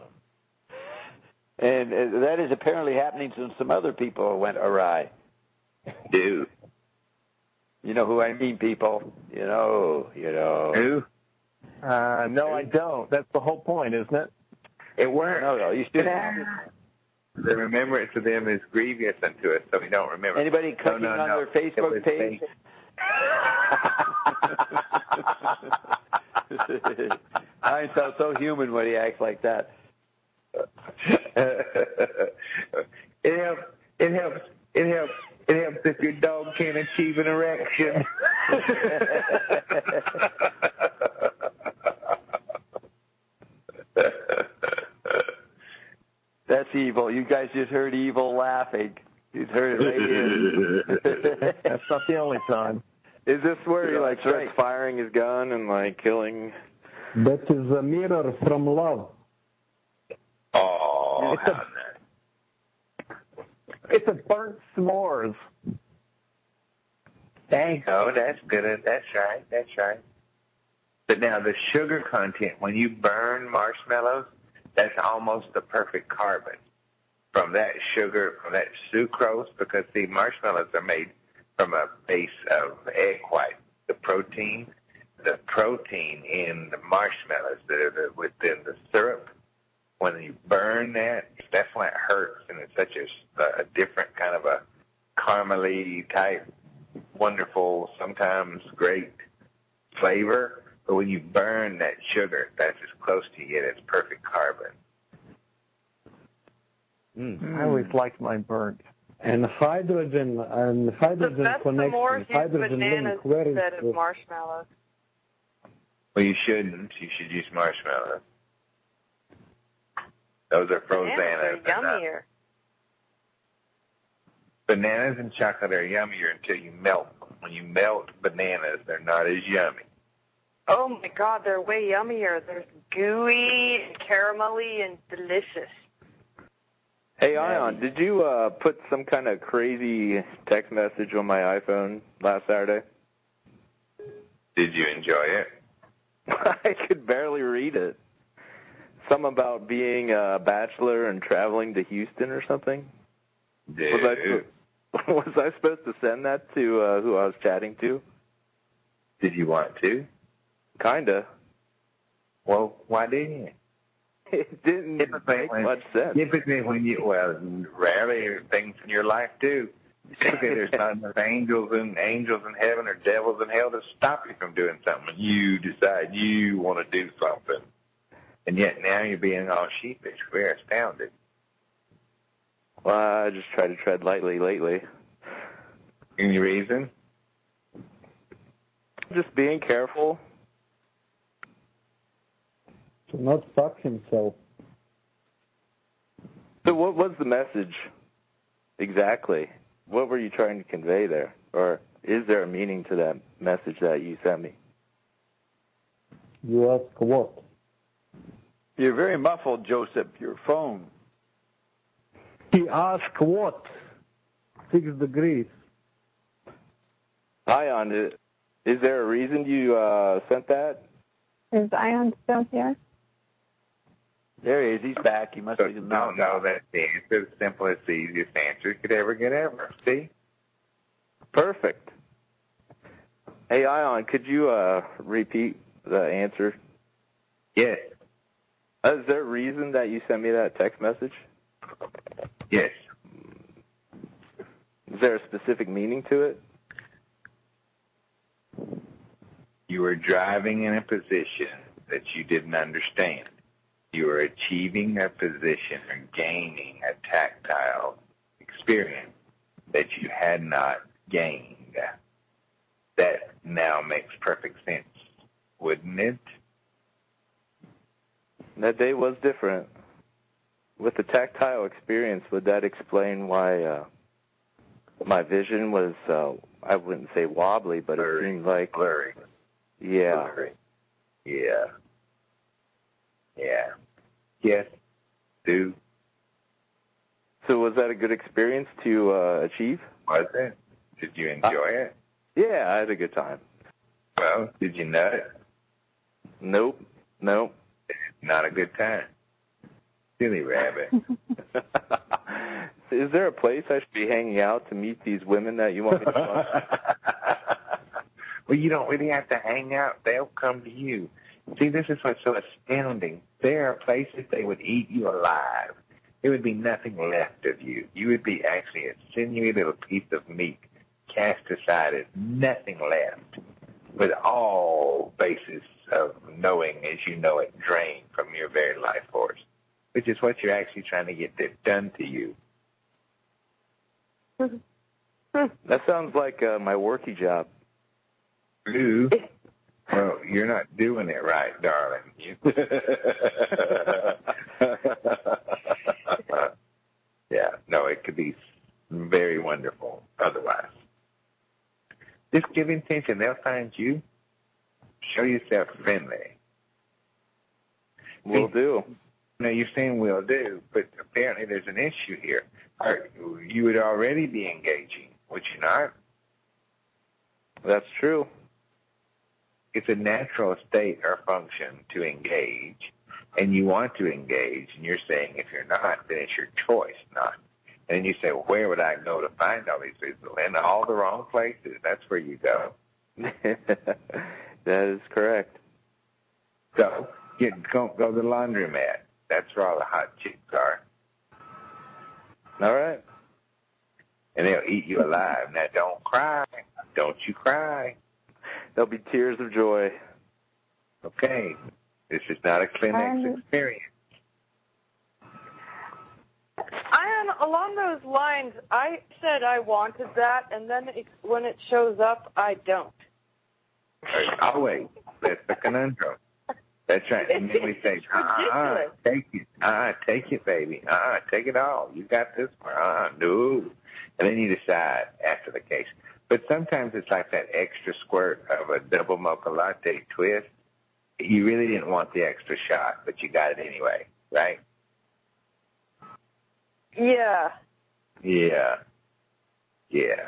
And uh, that is apparently happening to some other people who went awry. Dude. You know who I mean, people. You know, you know. Who? Uh, no, Who? I don't. That's the whole point, isn't it? It works. No, no, you should. The remembrance of them is grievous unto us, so we don't remember. Anybody clicking no, no, on no. their Facebook page? I sound so human when he acts like that. It helps. It helps. It helps. It helps if your dog can't achieve an erection. That's evil. You guys just heard evil laughing. You heard it right here. That's not the only time. Is this where he like starts right. firing his gun and like killing? That is a mirror from love. Oh, it's a, it's a burnt s'mores. There you go. That's good. That's right. That's right. But now the sugar content, when you burn marshmallows, that's almost the perfect carbon from that sugar, from that sucrose, because the marshmallows are made from a base of egg white, the protein. The protein in the marshmallows that are the, within the syrup, when you burn that, that's when it hurts, and it's such a, a different kind of a caramely type, wonderful, sometimes great flavor. But when you burn that sugar, that's as close to you get as perfect carbon. Mm. I always liked mine burnt. And hydrogen and hydrogen the best connection, s'mores use hydrogen bananas link, where is instead of the, marshmallows. Well, you shouldn't. You should use marshmallows. Those are frozen. Bananas are yummier. Bananas and chocolate are yummier until you melt them. When you melt bananas, they're not as yummy. Oh, my God, they're way yummier. They're gooey and caramelly and delicious. Hey, Ion, did you uh, put some kind of crazy text message on my iPhone last Saturday? Did you enjoy it? I could barely read it. Some about being a bachelor and traveling to Houston or something? Dude. Was I, was I supposed to send that to uh, who I was chatting to? Did you want to? Kinda. Well, why didn't you? It didn't typically make when, much sense. Typically when you, well, rarely things in your life do. Typically there's not enough angels and angels in heaven or devils in hell to stop you from doing something. You decide you want to do something. And yet now you're being all sheepish. We're astounded. Well, I just try to tread lightly lately. Any reason? Just being careful. To not fuck himself. So what was the message exactly? What were you trying to convey there? Or is there a meaning to that message that you sent me? You ask what? You're very muffled, Joseph, your phone. He asked what? Six degrees. Ion, is there a reason you uh, sent that? Is Ion still here? There he is. He's back. He must So, be no, no, that's the answer. The simplest, the easiest answer you could ever get ever. See? Perfect. Hey, Ion, could you uh, repeat the answer? Yes. Uh, is there a reason that you sent me that text message? Yes. Is there a specific meaning to it? You were driving in a position that you didn't understand. You were achieving a position or gaining a tactile experience that you had not gained. That now makes perfect sense, wouldn't it? That day was different. With the tactile experience, would that explain why uh, my vision was, uh, I wouldn't say wobbly, but blurry. It seemed like... Blurry. Yeah. Blurry. Yeah. Yeah. Yes. Do. So was that a good experience to uh, achieve? Was it? Did you enjoy uh, it? Yeah, I had a good time. Well, did you know it? Nope. Nope. Not a good time. Silly rabbit. Is there a place I should be hanging out to meet these women that you want me to fuck? Well, you don't really have to hang out. They'll come to you. See, this is what's so astounding. There are places they would eat you alive. There would be nothing left of you. You would be actually a sinewy little piece of meat cast aside as nothing left, with all basis of knowing as you know it drained from your very life force, which is what you're actually trying to get done to you. That sounds like uh, my worky job. Ooh. Well, you're not doing it right, darling. You... yeah, no, it could be very wonderful otherwise. Just give intention. They'll find you. Show yourself friendly. Will do. Now, you're saying will do, but apparently there's an issue here. You would already be engaging, would you not? That's true. It's a natural state or function to engage, and you want to engage, and you're saying if you're not, then it's your choice not. And then you say, well, where would I go to find all these people? In all the wrong places. That's where you go. That is correct. So get, go, go to the laundromat. That's where all the hot chicks are. All right. And they'll eat you alive. Now, don't cry. Don't you cry. There'll be tears of joy. Okay. This is not a Kleenex um, experience. Ion, along those lines, I said I wanted that, and then it, when it shows up, I don't. I'll wait. That's the conundrum. That's right. And then we say, uh-uh, take it. Uh-uh, take it, baby. Uh-uh, take it all. You got this one. Uh-uh, no. And then you decide after the case. But sometimes it's like that extra squirt of a double mocha latte twist. You really didn't want the extra shot, but you got it anyway, right? Yeah. Yeah. Yeah.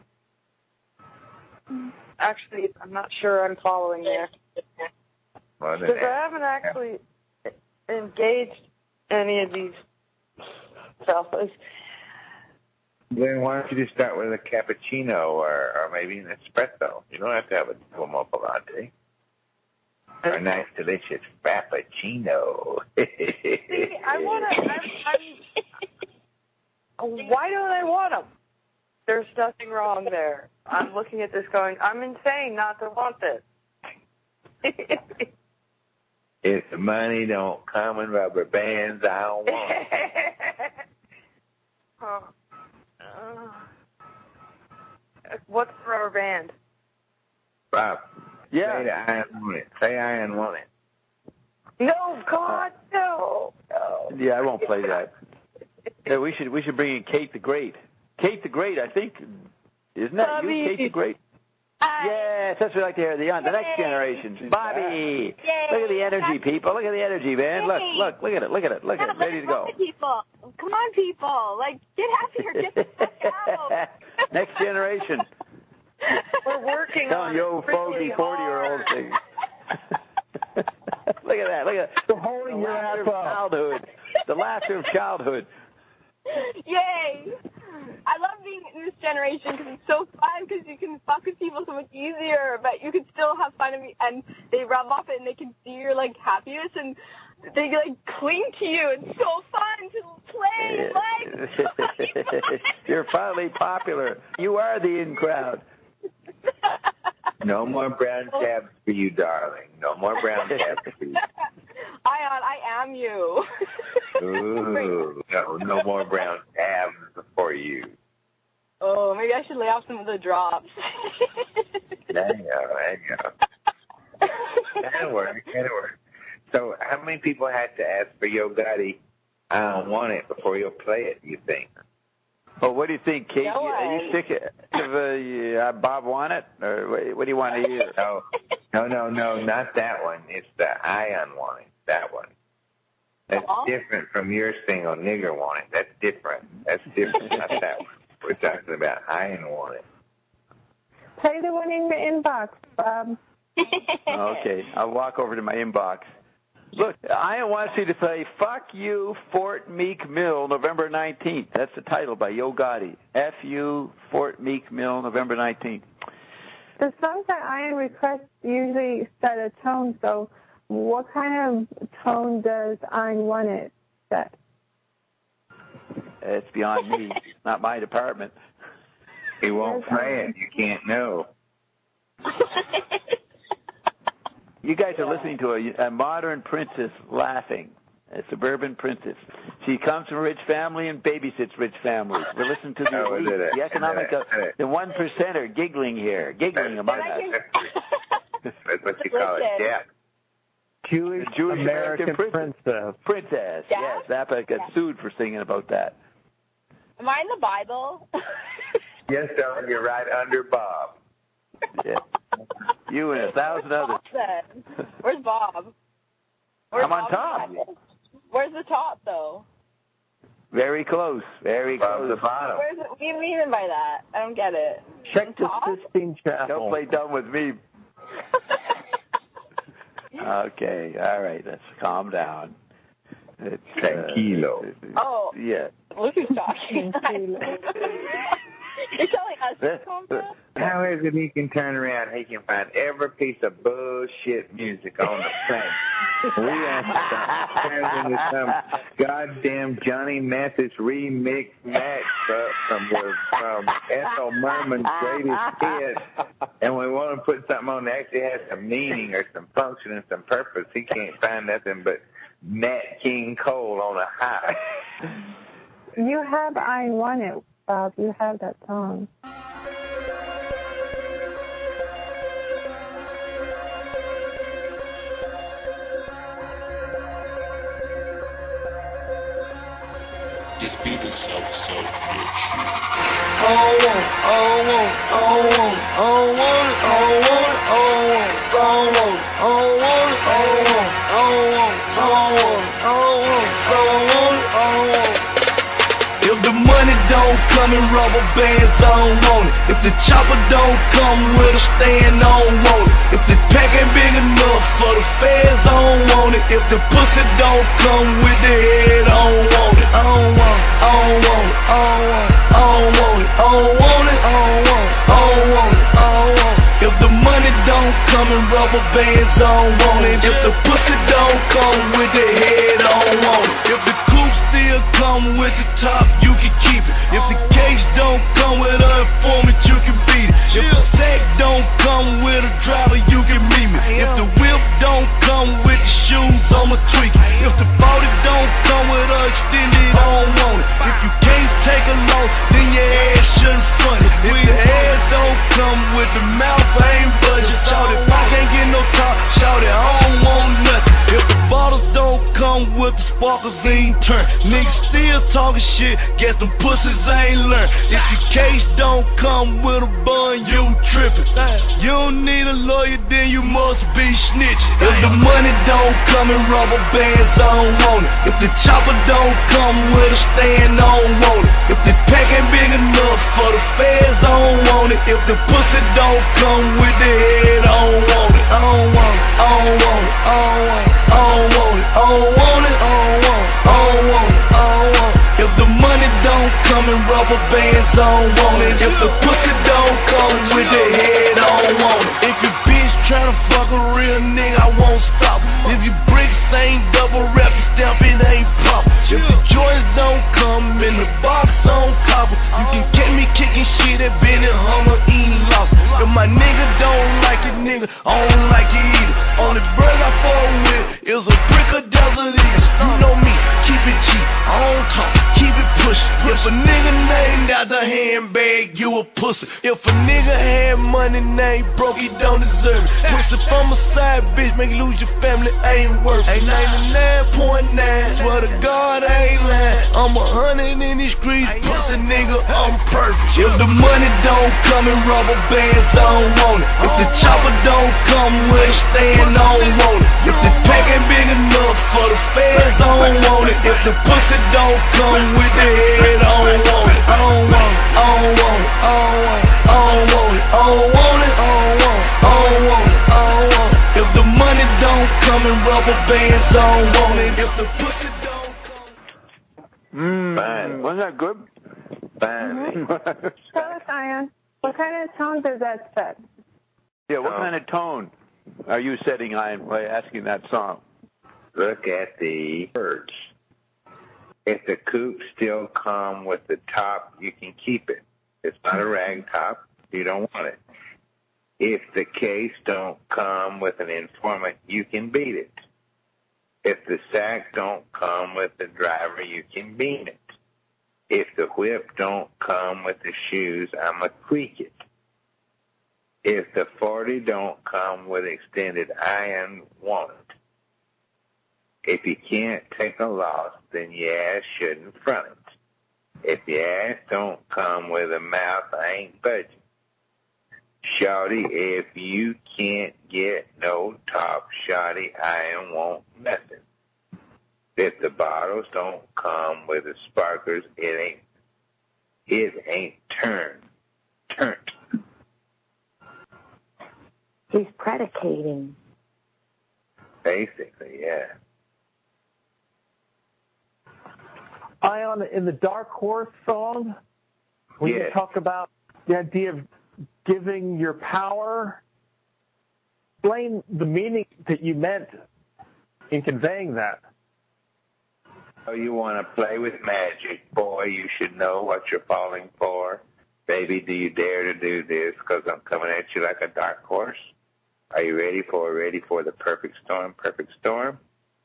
Actually, I'm not sure I'm following there. Well, Because I haven't actually engaged any of these fellas. Then why don't you just start with a cappuccino or, or maybe an espresso? You don't have to have a double mocha latte. Or a nice, delicious frappuccino. See, I want to... I'm, I'm, why don't I want them? There's nothing wrong there. I'm looking at this going, I'm insane not to want this. If the money don't come in rubber bands, I don't want it. Oh. Uh, what's the rubber band? Bob. Yeah. Say I want it. Say I want it. No, God, no. no. Yeah, I won't play that. Yeah, we should we should bring in Kate the Great. Kate the Great, I think, isn't that Bobby. you, Kate the Great? Hi. Yes, that's what we like to hear. The, the next generation. Bobby. Yay. Look at the energy, people. Look at the energy, man. Look, look, look at it. Look at it. Look at it. Ready to go. People. Come on, people. Like, get out here. Get the fuck out. Next generation. We're working Telling on you it old really fogey forty-year-old thing. Look at that. Look at that. So holding your ass laughter of up. childhood. The laughter of childhood. Yay. I love being in this generation because it's so fun because you can fuck with people so much easier, but you can still have fun and, and they rub off it and they can see your, like, happiness and they, like, cling to you. It's so fun to play, like. You're finally popular. You are the in crowd. No more brown tabs for you, darling. No more brown tabs for you. Ion, I am you. Ooh, no, no more brown tabs for you. Oh, maybe I should lay off some of the drops. There you go, there you go. That'll work, that'll work. So how many people had to ask for Yo Gotti, I don't want it, before you'll play it, you think? Well, what do you think, Kate? No Are you sick of uh, uh, Bob Want It? Or what, what do you want to hear? No, no, no, no, not that one. It's the Ion Want It, that one. That's Uh-huh. different from your single, Nigger Want It. That's different. That's different, not that one. We're talking about Ion Want It. Play the one in the inbox, Bob. Okay, I'll walk over to my inbox. Look, Ion wants you to play Fuck You, Fort Meek Mill, November nineteenth. That's the title by Yo Gotti. F U, Fort Meek Mill, November nineteenth. The songs that Ian requests usually set a tone, so what kind of tone does Ian want it set? It's beyond me. It's not my department. He won't play it. You can't know. You guys are listening to a, a modern princess laughing, a suburban princess. She comes from a rich family and babysits rich families. We're listening to the, Oh, elite, is it? the economic, Is it? uh, the one percenter giggling here, giggling among us. That's what you call it, yeah. Jewish, The Jewish American, American princess. princess. Princess, Yeah? yes. Zappa got sued for singing about that. Am I in the Bible? Yes, darling, you're right under Bob. Yeah. You and a thousand others. Then? Where's Bob? Where's I'm on Bob top. in the Bible? Where's the top, though? Very close, very Above close. the bottom. Where's it? What do you mean by that? I don't get it. Check the Top? Sistine Chapel. Don't play dumb with me. Okay, all right, let's calm down. It's, Tranquilo. Uh, Oh. Yeah. Look who's talking. You're telling us to calm down? How is it he can turn around, he can find every piece of bullshit music on the planet? We have to turn into some goddamn Johnny Mathis remix match from the, from Ethel Merman's Greatest Hits, and we want to put something on that actually has some meaning or some function and some purpose. He can't find nothing but Nat King Cole on a high. You have I Want It, Bob. You have that song. so, so rich. I don't want it, I don't want it, I don't want it, I don't want it, I don't want it, I don't want it, I don't want it, I don't want it, I don't want it, I don't want it, I don't want it, I don't want it, I don't want it, I don't want it. If the money don't come in rubber bands, I don't want it. If the chopper don't come with a stand, I don't want it. If the pack ain't big enough for the feds, I don't want it. If the pussy don't come with the head, I don't want it. I don't want it, I don't want it, I don't want it, I don't want it, I don't want it, I don't want it, I don't want it, I don't want it. If the money don't come in rubber bands, I don't want it. If the pussy don't come with the head, I don't want it. If the coupe still come with the top, you can keep it. If the case don't come with an informant, you can beat it. If the sack don't come with a driver, you can meet me. If the whip don't come with the shoes, I'ma tweak it. If the forty don't come with an extended, I don't want it. If you can't take a loss, then your ass shouldn't front it. If the ass don't come with the mouth, I ain't budget. Shout it, if I can't get no top, shout it, I don't want nothing. If the bottles don't come with the sparkles, they ain't turn. Niggas still talking shit, guess them pussies ain't learned. If your case don't come with a bun, you trippin'. You don't need a lawyer, then you must be snitching. If the money don't come in rubber bands, I don't want it. If the chopper don't come with a stand, I don't want it. If the pack ain't big enough for the feds, I don't want it. If the pussy don't come with the head, I don't want it. I don't want it, I don't want it, I don't want it, I don't want it, I don't want it, I don't want it, I don't want it, I don't want it. If the money don't come in rubber bands, I don't want it. If the pussy don't come with the head, I don't want it. If your bitch tryna fuck a real nigga, I won't stop. If your bricks ain't double wrapped, stamp it ain't pop. If the joints don't come in the box on copper, you can get me kicking shit at Benny Hummer eating lobster. If my nigga don't like it, nigga, I don't like it either. Only bird I fall with is a brick of desert eagle. You know me, keep it cheap, I don't talk, keep it pushing. If a nigga named out the handbag, you a pussy. If a nigga had money named broke, he don't deserve it. Pussy from a side bitch, make you lose your family, ain't worth it. Ain't ninety-nine point nine, swear to God I ain't lying. I'm a hundred in these streets, pussy nigga, I'm perfect. If the money don't come in rubber bands, I don't want it. If the chopper don't come with a stand, I don't want it. If the pack ain't big enough for the feds, I don't want it. If the pussy don't come with the head, I don't want it. I don't want it, I don't want it, I don't want it, I don't want it, I don't want it, I don't want it, I don't want it, I don't want it. If the money don't come in rubber bands, I don't want it. If the pussy don't come... Mmm, fine. Wasn't that good? Fine. Mm-hmm. Tell us, Ian, what kind of tone does that set? Yeah, what um, kind of tone are you setting, Ian, by asking that song? Look at the words. If the coupe still come with the top, you can keep it. It's not a rag top. You don't want it. If the case don't come with an informant, you can beat it. If the sack don't come with the driver, you can beat it. If the whip don't come with the shoes, I'ma tweak it. If the forty don't come with extended iron, want it. If you can't take a loss, then your ass shouldn't front it. If your ass don't come with a mouth, I ain't budging. Shawty, if you can't get no top, shawty, I ain't want nothing. If the bottles don't come with the sparklers, it ain't, it ain't turned, turned. He's predicating. Basically, yeah. Ion, in the Dark Horse song, when yes. you talk about the idea of giving your power, explain the meaning that you meant in conveying that. Oh, you want to play with magic, boy, you should know what you're falling for. Baby, do you dare to do this? Because I'm coming at you like a dark horse. Are you ready for ready for the perfect storm? Perfect storm?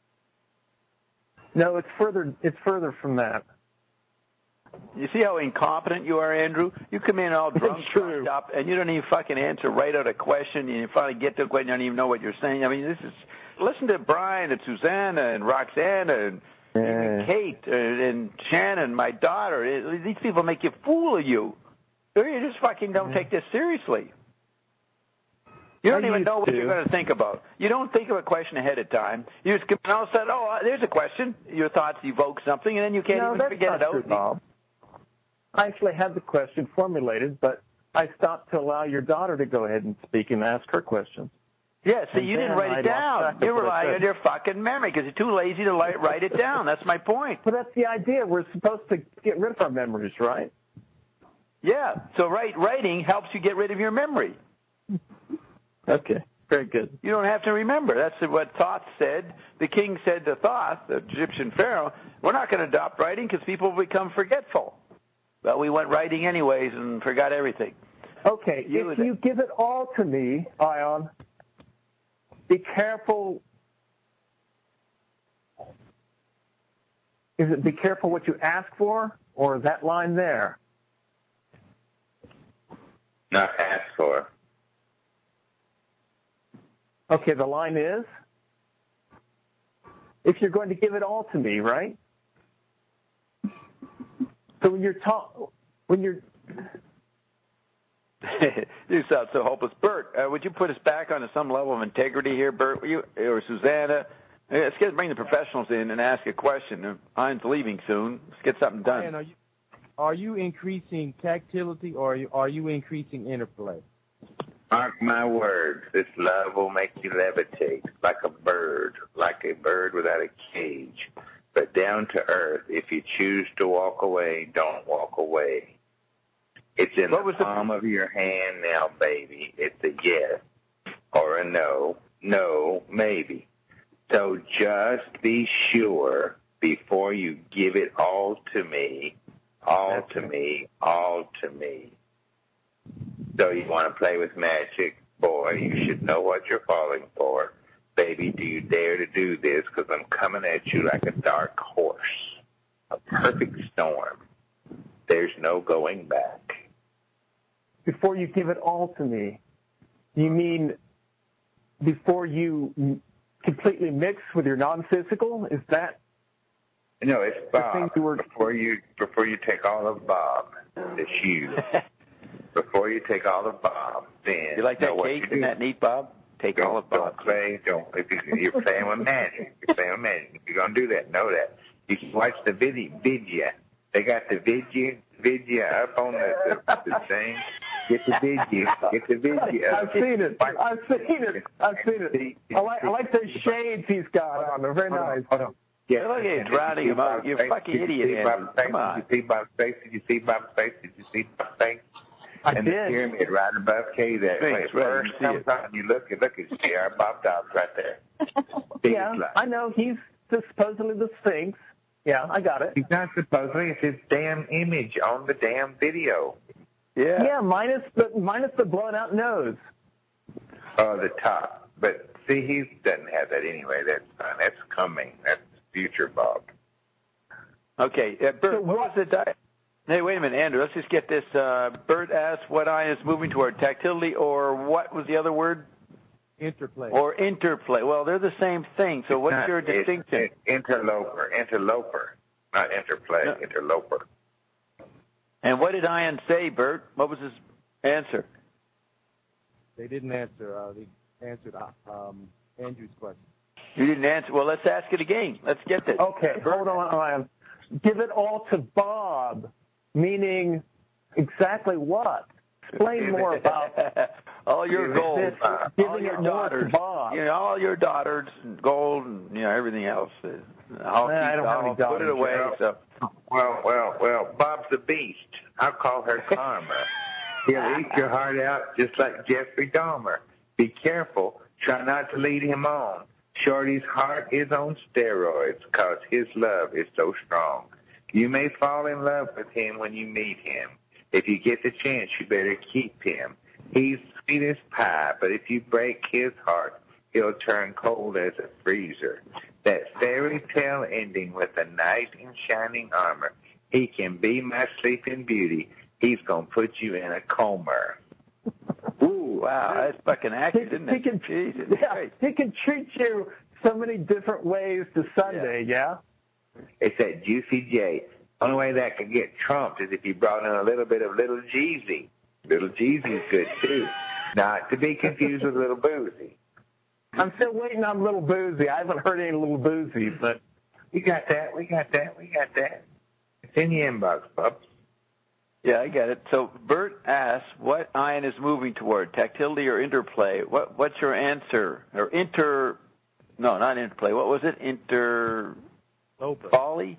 No, it's further. It's further from that. You see how incompetent you are, Andrew? You come in all drunk, drunk up, and you don't even fucking answer right out a question. And you finally get to a question, you don't even know what you're saying. I mean, this is. Listen to Brian and Susanna and Roxanna and Yeah. Kate uh, and Shannon, my daughter, it, these people make you fool of you. You just fucking don't yeah. take this seriously. You don't I even know what to. you're going to think about. You don't think of a question ahead of time. You just come and all of a sudden, oh, uh, there's a question. Your thoughts evoke something, and then you can't no, even that's forget not it out. True, Bob. I actually had the question formulated, but I stopped to allow your daughter to go ahead and speak and ask her questions. Yeah, see, you didn't write it down. You're relying on your fucking memory because you're too lazy to write it down. That's my point. But that's the idea. We're supposed to get rid of our memories, right? Yeah, so write, writing helps you get rid of your memory. Okay, very good. You don't have to remember. That's what Thoth said. The king said to Thoth, the Egyptian pharaoh, we're not going to adopt writing because people will become forgetful. But we went writing anyways and forgot everything. Okay, you if you it. give it all to me, Ion, be careful. Is it be careful what you ask for, or is that line there? Not ask for. Okay, the line is, if you're going to give it all to me, right? So when you're talk, when you're, you sound so hopeless, Bert. Uh, would you put us back onto some level of integrity here, Bert? You or Susanna? Let's get bring the professionals in and ask a question. Ian's leaving soon. Let's get something done. Ian, are you are you increasing tactility or are you, are you increasing interplay? Mark my words, this love will make you levitate like a bird, like a bird without a cage. But down to earth, if you choose to walk away, don't walk away. It's in what the palm the... of your hand now, baby. It's a yes or a no, no, maybe. So just be sure before you give it all to me, all That's to right. me, all to me. So you want to play with magic? Boy, you should know what you're falling for. Baby, do you dare to do this? Because I'm coming at you like a dark horse. A perfect storm. There's no going back. Before you give it all to me, you mean before you completely mix with your non-physical? Is that? No, it's Bob. You were... Before you before you take all of Bob, it's you. Before you take all of Bob, then you like that cake? Isn't that neat, Bob? Take don't, all of Bob. Don't play. Don't. If you're playing with magic, you're playing with magic. If you're gonna do that, know that. You can watch the video. Vidya. They got the Vidya Vidya up on the, the, the thing. Get the Vidya. Get the Vidya. I've seen it. I've seen it. I've seen it. I like I like those shades he's got on. They're very nice. Hold on. Yeah, look at you drowning him out. You're a fucking idiot. Come on. Did you see Bob's face? Did you see Bob's face? Did you see Bob's face? I and did. the pyramid right above K there. When it first comes on, you look, look at see our Bob Dobbs right there. Yeah, I know. He's supposedly the Sphinx. Yeah, I got it. He's not supposedly. It's his damn image on the damn video. Yeah. Yeah, minus the minus the blown out nose. Oh, the top. But see, he doesn't have that anyway. That's fine. That's coming. That's future Bob. Okay, uh, Bert, so what was the diet? Hey, wait a minute, Andrew. Let's just get this. Uh, Bert asked what eye is moving toward, tactility or what was the other word? Interplay. Or interplay. Well, they're the same thing. So it's what's not, your distinction? It's, it's interloper. Interloper. Not interplay. No. Interloper. And what did Ian say, Bert? What was his answer? They didn't answer. Uh, they answered um, Andrew's question. You didn't answer. Well, let's ask it again. Let's get this. Okay, Bert. hold on, Ian. Give it all to Bob, meaning exactly what? Explain more about all your gold, this, all giving your it daughters, Bob. You know, all your daughters, and gold, and you know everything else. I'll nah, I don't have any daughters. Put it away. So. Well, well, well. Bob's a beast. I'll call her Karma. He'll eat your heart out just like Jeffrey Dahmer. Be careful. Try not to lead him on. Shorty's heart is on steroids because his love is so strong. You may fall in love with him when you meet him. If you get the chance, you better keep him. He's sweet as pie, but if you break his heart, he'll turn cold as a freezer. That fairy tale ending with a knight in shining armor. He can be my sleeping beauty. He's going to put you in a coma. Ooh, wow, that's fucking accurate, isn't it? He can, Jesus yeah, Christ. he can treat you so many different ways to Sunday, yeah? They said Juicy J. Only way that could get trumped is if you brought in a little bit of Little Jeezy. Little Jeezy's good too. Not to be confused with Little Boozy. I'm still waiting on Little Boozy. I haven't heard any Little Boozy, but we got that. We got that. We got that. It's in the inbox, pups. Yeah, I get it. So Bert asks, what ion is moving toward, tactility or interplay? What What's your answer? Or inter... No, not interplay. What was it? Inter... Folly?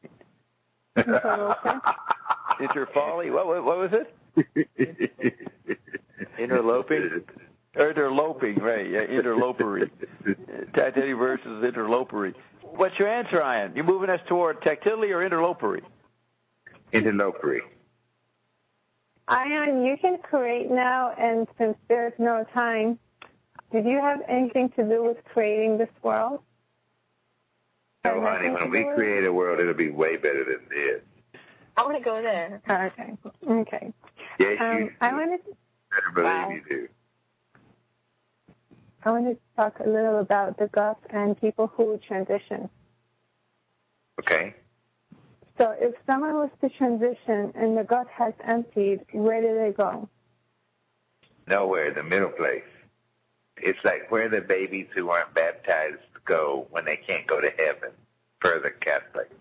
Interfolly? What, what, what was it? Interloping? Interloping, right. Yeah, interlopery. Tactility versus interlopery. What's your answer, Ian? You moving us toward tactility or interlopery? Interlopery. Ion, you can create now, and since there's no time, did you have anything to do with creating this world? No, honey, when we create a world, it'll be way better than this. I want to go there. Okay. Okay. Yes, um, you do. I wanted to, Better believe wow. you do. I wanted to talk a little about the Goth and people who transition. Okay. So if someone was to transition and the gut has emptied, where do they go? Nowhere, the middle place. It's like where the babies who aren't baptized go when they can't go to heaven for the Catholics.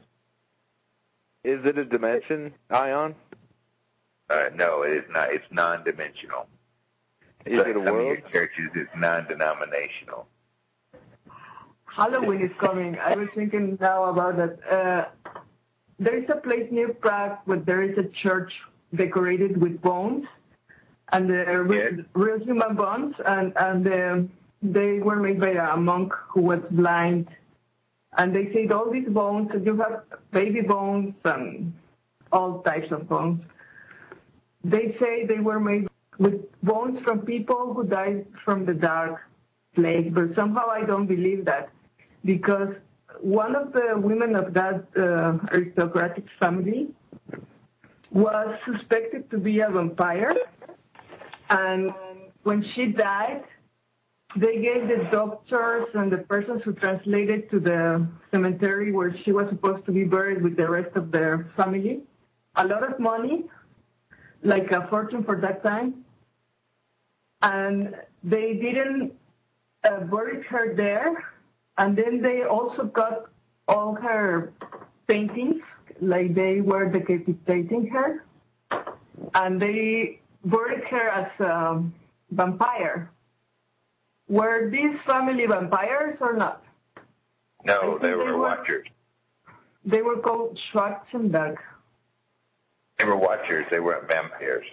Is it a dimension, Ion? Uh, no, it is not. It's non-dimensional. Is like it a some world? of your churches, it's non-denominational. Halloween is coming. I was thinking now about that. Uh, there is a place near Prague where there is a church decorated with bones, and the real, yes. real human bones, and and um, they were made by a monk who was blind. And they said all these bones, and you have baby bones and all types of bones. They say they were made with bones from people who died from the dark plague, but somehow I don't believe that, because one of the women of that uh, aristocratic family was suspected to be a vampire, and when she died, they gave the doctors and the persons who translated to the cemetery where she was supposed to be buried with the rest of their family a lot of money, like a fortune for that time, and they didn't uh, bury her there. And then they also got all her paintings, like they were decapitating her, and they buried her as a vampire. Were these family vampires or not? No, they were, they were watchers. They were called Schwarzenberg. They were watchers. They weren't vampires.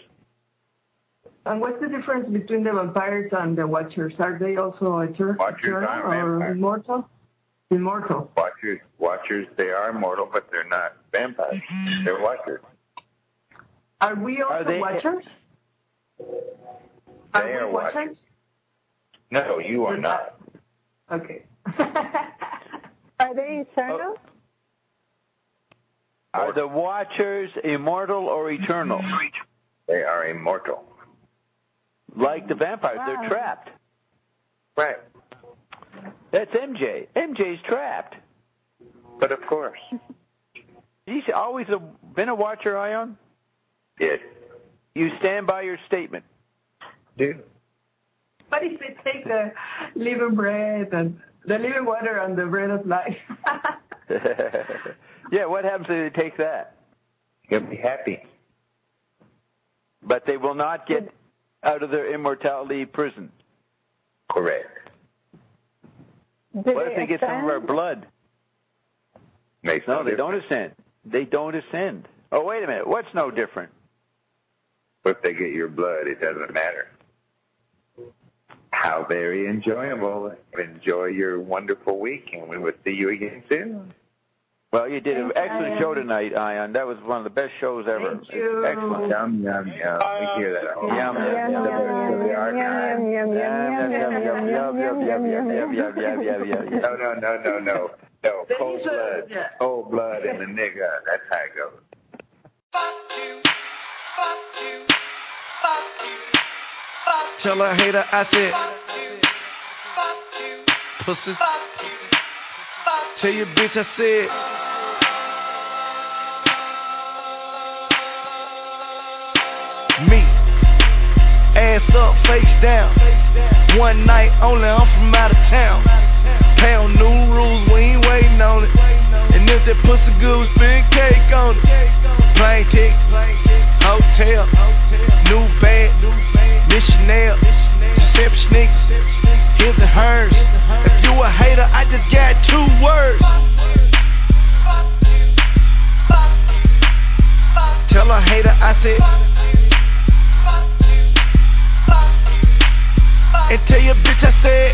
And what's the difference between the vampires and the watchers? Are they also eternal or immortal? Immortal. Watchers, watchers, they are immortal, but they're not vampires. They're watchers. Are we also Are they, watchers? They are, are we watchers. watchers? No, you are not. Okay. Are they eternal? Are the watchers immortal or eternal? They are immortal. Like the vampires, Wow. they're trapped. Right. That's M J. M J's trapped. But of course. He's always a, been a watcher, Ion? Yes. You stand by your statement. Do. But if they take the living bread and the living water and the bread of life? Yeah, what happens if they take that? You'll be happy. But they will not get out of their immortality prison. Correct. Do What if they get some of our blood? Makes No, no they difference. don't ascend. They don't ascend. Oh, wait a minute. What's no different? If they get your blood, it doesn't matter. How very enjoyable. Enjoy your wonderful week, and we will see you again soon. Well, you did an Thanks, excellent Ion. show tonight, Ion. That was one of the best shows ever. Thank you. Excellent. Yum, yum, yum. We hear that all the Yum, time. yum, Yum, yum, yum, yum, yum, yum, yum, yum, yum, yum, yum, yum, yum, yum. No, no, no, no, no. No, cold Denise, blood. yeah. Cold blood and the nigga. That's how it goes. Tell a hater I said, pussy. Tell your bitch I said, Me, ass up, face down. One night only, I'm from out of town. Pound new rules, we ain't waiting on it. And if that pussy good, we spin cake on it. Plane ticket, hotel, new bag, missionary, simp sneakers, his and hers. If you a hater, I just got two words. Tell a hater I said. And tell your bitch I said.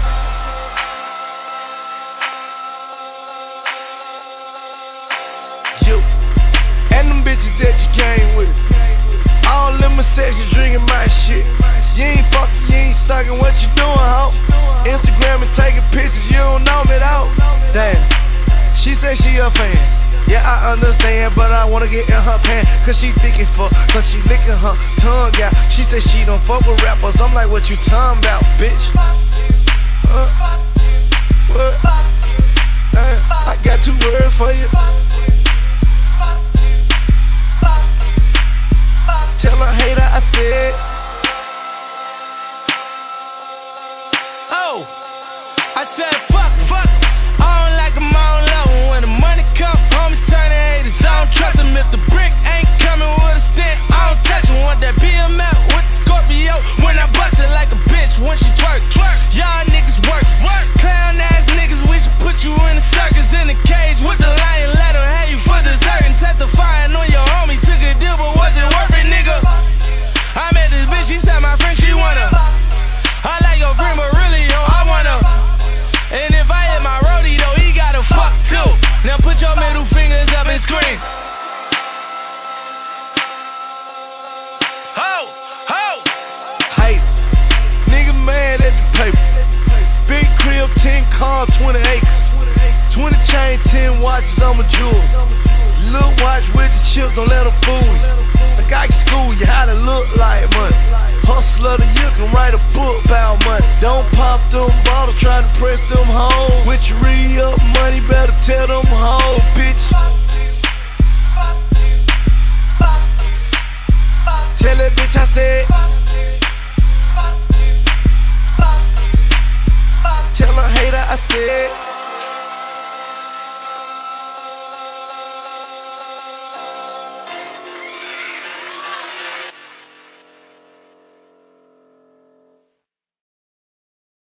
You and them bitches that you came with. All them sex, you drinking my shit. You ain't fucking, you ain't sucking, what you doing, ho? Instagram and taking pictures, you don't know me, though. Damn, she said she a fan. Yeah, I understand, but I wanna get in her pants. Cause she thinking fuck, cause she licking her tongue out. She said she don't fuck with rappers, I'm like, what you talking about, bitch? Uh, what? Uh, I got two words for you. Tell a hater I said. Oh, I said fuck, fuck. I don't like them, I don't love them. When the money come, homies turn to haters. I don't trust them. If the brick ain't coming with a stick, I don't touch them. Want that B M F with the Scorpio. When I bust it like a bitch when she twerk. Y'all niggas work, work. Clown ass niggas, we should put you in the circus. In the cage with the lion, let them have you for dessert. And testifying on your homie. Took a deal, but was it worth it, nigga? I met this bitch, she said my friend, she wanna. I like your friend, but really, yo, I wanna. And if I hit my roadie, though, he gotta fuck too. Now put your middle fingers up and scream. Ho, ho. Haters, nigga mad at the paper. Big crib, ten cars, twenty acres. twenty chain, ten watches, I'm a jewel. Little watch with the chips, don't let them fool you. Like I can school you how to look like money. Hustler the year can write a book about money. Don't pop them bottles, try to press them hoes. With your re-up money, better tell them hoes, bitch.